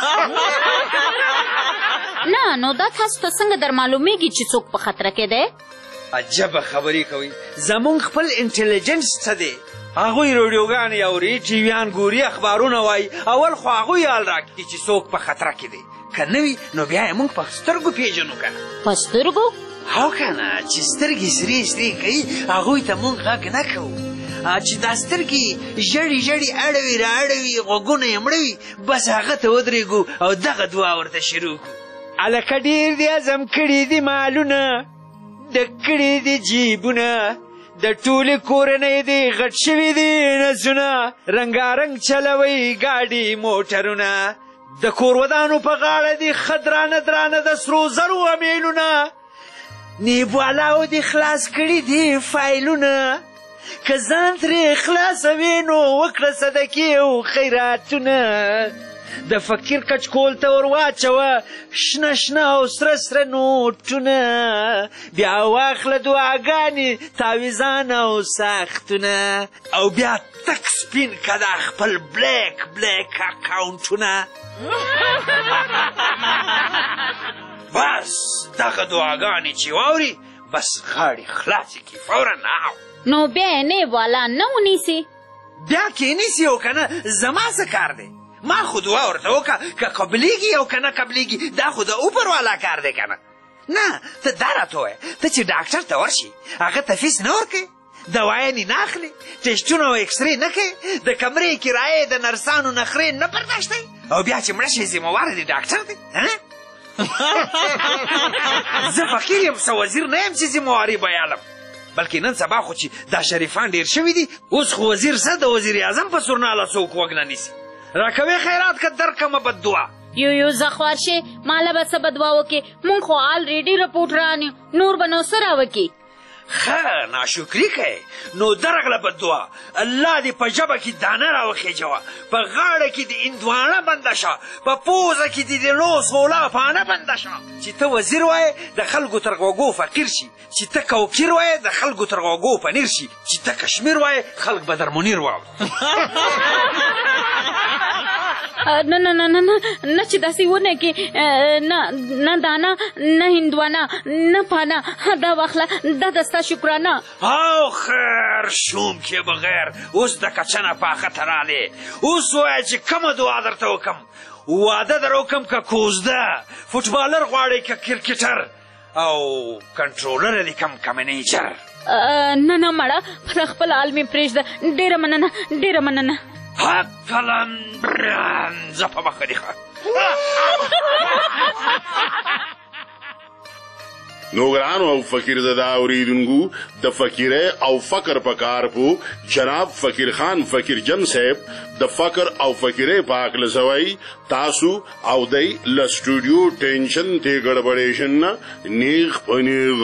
نه نو دا تاسو ته څنګه در معلومیږي چې څوک په خطره کې دی؟ عجبه خبرې کوي زمونږ خپل انټیلیجنس څه دی هغوی راډیوګانې اوري ټیویان ګوري اخبارونه وایي اول خو هغوی حال راکړي چې څوک په خطره کې دی که نه وي نو بیا یې موږ په سترګو پیژنو که نه. په سترګو؟ هو که نه چې سترګې سرې کوي هغوی ته موږ غږ نه کوو چې دا سترګې ژړې اړوي را اړوي غوږونه یې مړوي بس هغه ته ودرېږو او دغه دعا ورته شروع کړو. هلکه ډېر دې عزم کړي دي مالونه ډک کړي دي جیبونه د ټولې کورنۍ دې غټ شوي دي نسونه رنګارنګ چلوئ ګاډي موټرونه د کور ودانو په غاړه دي ښه درانه د سرو زرو امیلونه نیب والاو دې خلاص کړي دي فایلونه که ځان ترې خلاصوې نو وکړه صدقې او خیراتونه د فقیر کچکول ته ور واچوه شنه شنه او سره سره نوټونه بیا واخله دعاګانې تعویزان او ساختونه او بیا تک سپین که دا خپل بلیک بلیک اکاونټونه بس دغه دعاګانې چې واوري بس غاړې خلاصې کړي فورا. نو بیا یې نیب والا نه ونیسي؟ بیا کېنیسي او که نه زما څه کار دی؟ ما خو دعا ورته وکړه که قبلیږي او که نه قبلیږي دا خو د اوپر والا کار دی که نه. نه ته دا راته ووایه ته چې ډاکټر ته ورشي هغه ته فیس نه ورکوې، دوايانې نه اخلي، ټسټونه او اکسرې نه کوې، د کمرې کرایې د نرسانو نخرې نه برداشتوي او بیا چې مړه شي ذمهواره دی ډاکټر دی. زه فقیر یم څه وزیر نه یم چې ذمهواري بیالم، بلکې نن سبا خو چې دا شریفان ډېر شوي دي اوس خو وزیر څه د وزیر اعظم په سورناله څوک وږ نه نیسي. راکوې خیرات که درکمه بددعا. یو زخوار شي ماله به څه بدوا وکړي، مونږ خو آلریډي رپورټران یو، نور به نو څه راوکړي. ښه ناشکري کوې نو درغله بددعا. الله دې په ژبه کې دانه راوخېجوه، په غاړه کې دې اندوانه بنده شه، په پوزه کې دې د لوس غولا پانه بنده شه. چې ته وزیر وایې د خلکو تر غوږو فقیر شي، چې ته کوکیر وایې د خلکو تر غوږو پنیر شي، چې ته کشمیر وایې خلک به در منیر واوري. نه نه نه نه نه چې داسې ونه کې نه دانه نه هندوانه نه پانه دا واخله دا د ستا شکرانه. او خیر شوم کې بغیر اوس د کچنه پاخه ته رالې. اوس وایه چې کومه دعا درته وکړم؟ واده در وکړم که کوزده، فوټبالر غواړې که کرکټر، او کنټرولر دې کم منیجر؟ نه نه مړه پر خپل حال مې پرېږده. ډېره مننه ډېره مننه. حقلم زه په مخه دې ښه. نو ګرانو او فقیر زده اوریدونکو د فقیره او فقر په کار پو جناب فقیر خان فقیر جن صاحب د فقر او فقیره پاک لسوي تاسو او دای ل سټوډیو ټینشن ته ګډوډیشن نه نیغ پنیغ.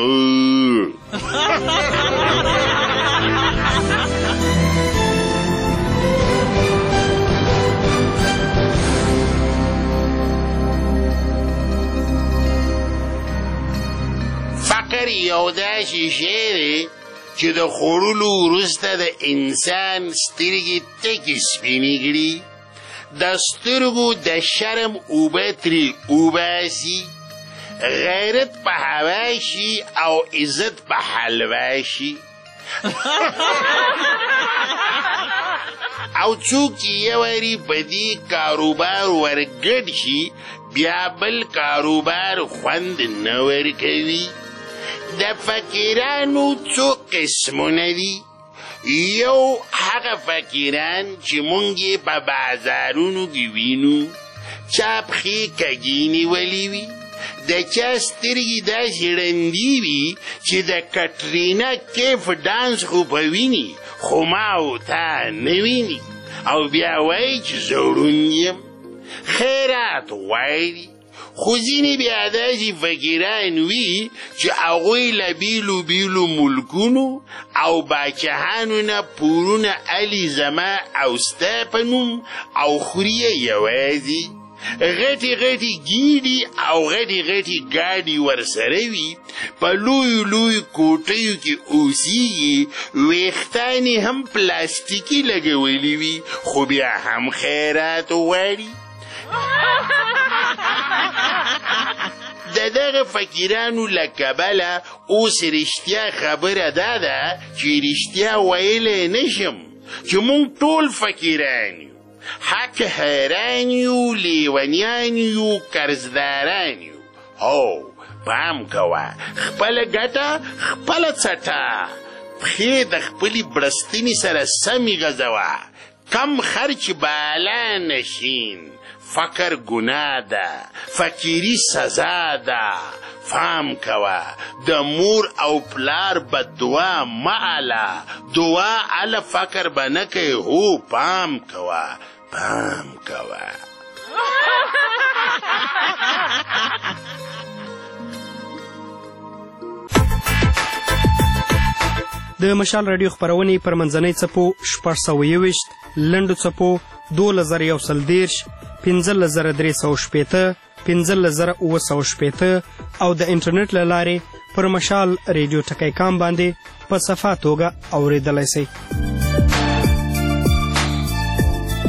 فقر یو داسې شی دی چې د خوړلو وروسته د انسان سترګې تکې سپینې کړي، د سترګو د شرم اوبه ترې وباسي، غیرت په هوا شي او عزت په حلوا شي. او څوک چې یو واري په دې کاروبار ورګډ شي بیا بل کاروبار خوند نه ورکوي. د فقیرانو څو قسمونه دي. یو هغه فقیران چې مونږ یې په بازارونو کې وینو، چا پښې کږې نیولې وي، د چا سترګې داسې ړندې وي چې د کټرینا کیف ډانس خو به ویني خو ما او تا نه ویني، او بیا وایي چې زه ړوند یم. خیرات غواړي. خو ځینې بیا داسې فقیران وي چې هغوی له بیلو بیلو ملکونو او باچهانو نه پورونه الي زما او ستا په نوم او خوري یې یوازې. غټې غټې ګیډې او غټې غټې ګاډي ورسره وي، په لویو لویو کوټیو کې اوسیږي، ویښتان یې هم پلاستیکي لګولي وي، خو بیا هم خیرات غواړي. د دغه فقیرانو له کبله اوس رښتیا خبره دا ده چې رښتیا ویلی نشم چې مونږ ټول فقیران یو، حق حیران یو، لیونیان یو، قرضداران یو. هو پام کوه، خپله ګټه خپله څټه، پښې د خپلې بړستنې سره سمې غځوه، کم خرچ بالا نشین. فقر گناه ده، فقیری سزا ده. فهم کوه، د مور او پلار بددعا معاله، دعا علی فقر بنکه. هو پام کوه پام کوه. د مشال رادیو خپرونې پر منځنۍ څپو 621 لنډو څپو 2130 15380 15980 او د انټرنیټ له لارې پر مشال ریډیو ټکی کام باندې په صفا توګه اورېدلی سئ.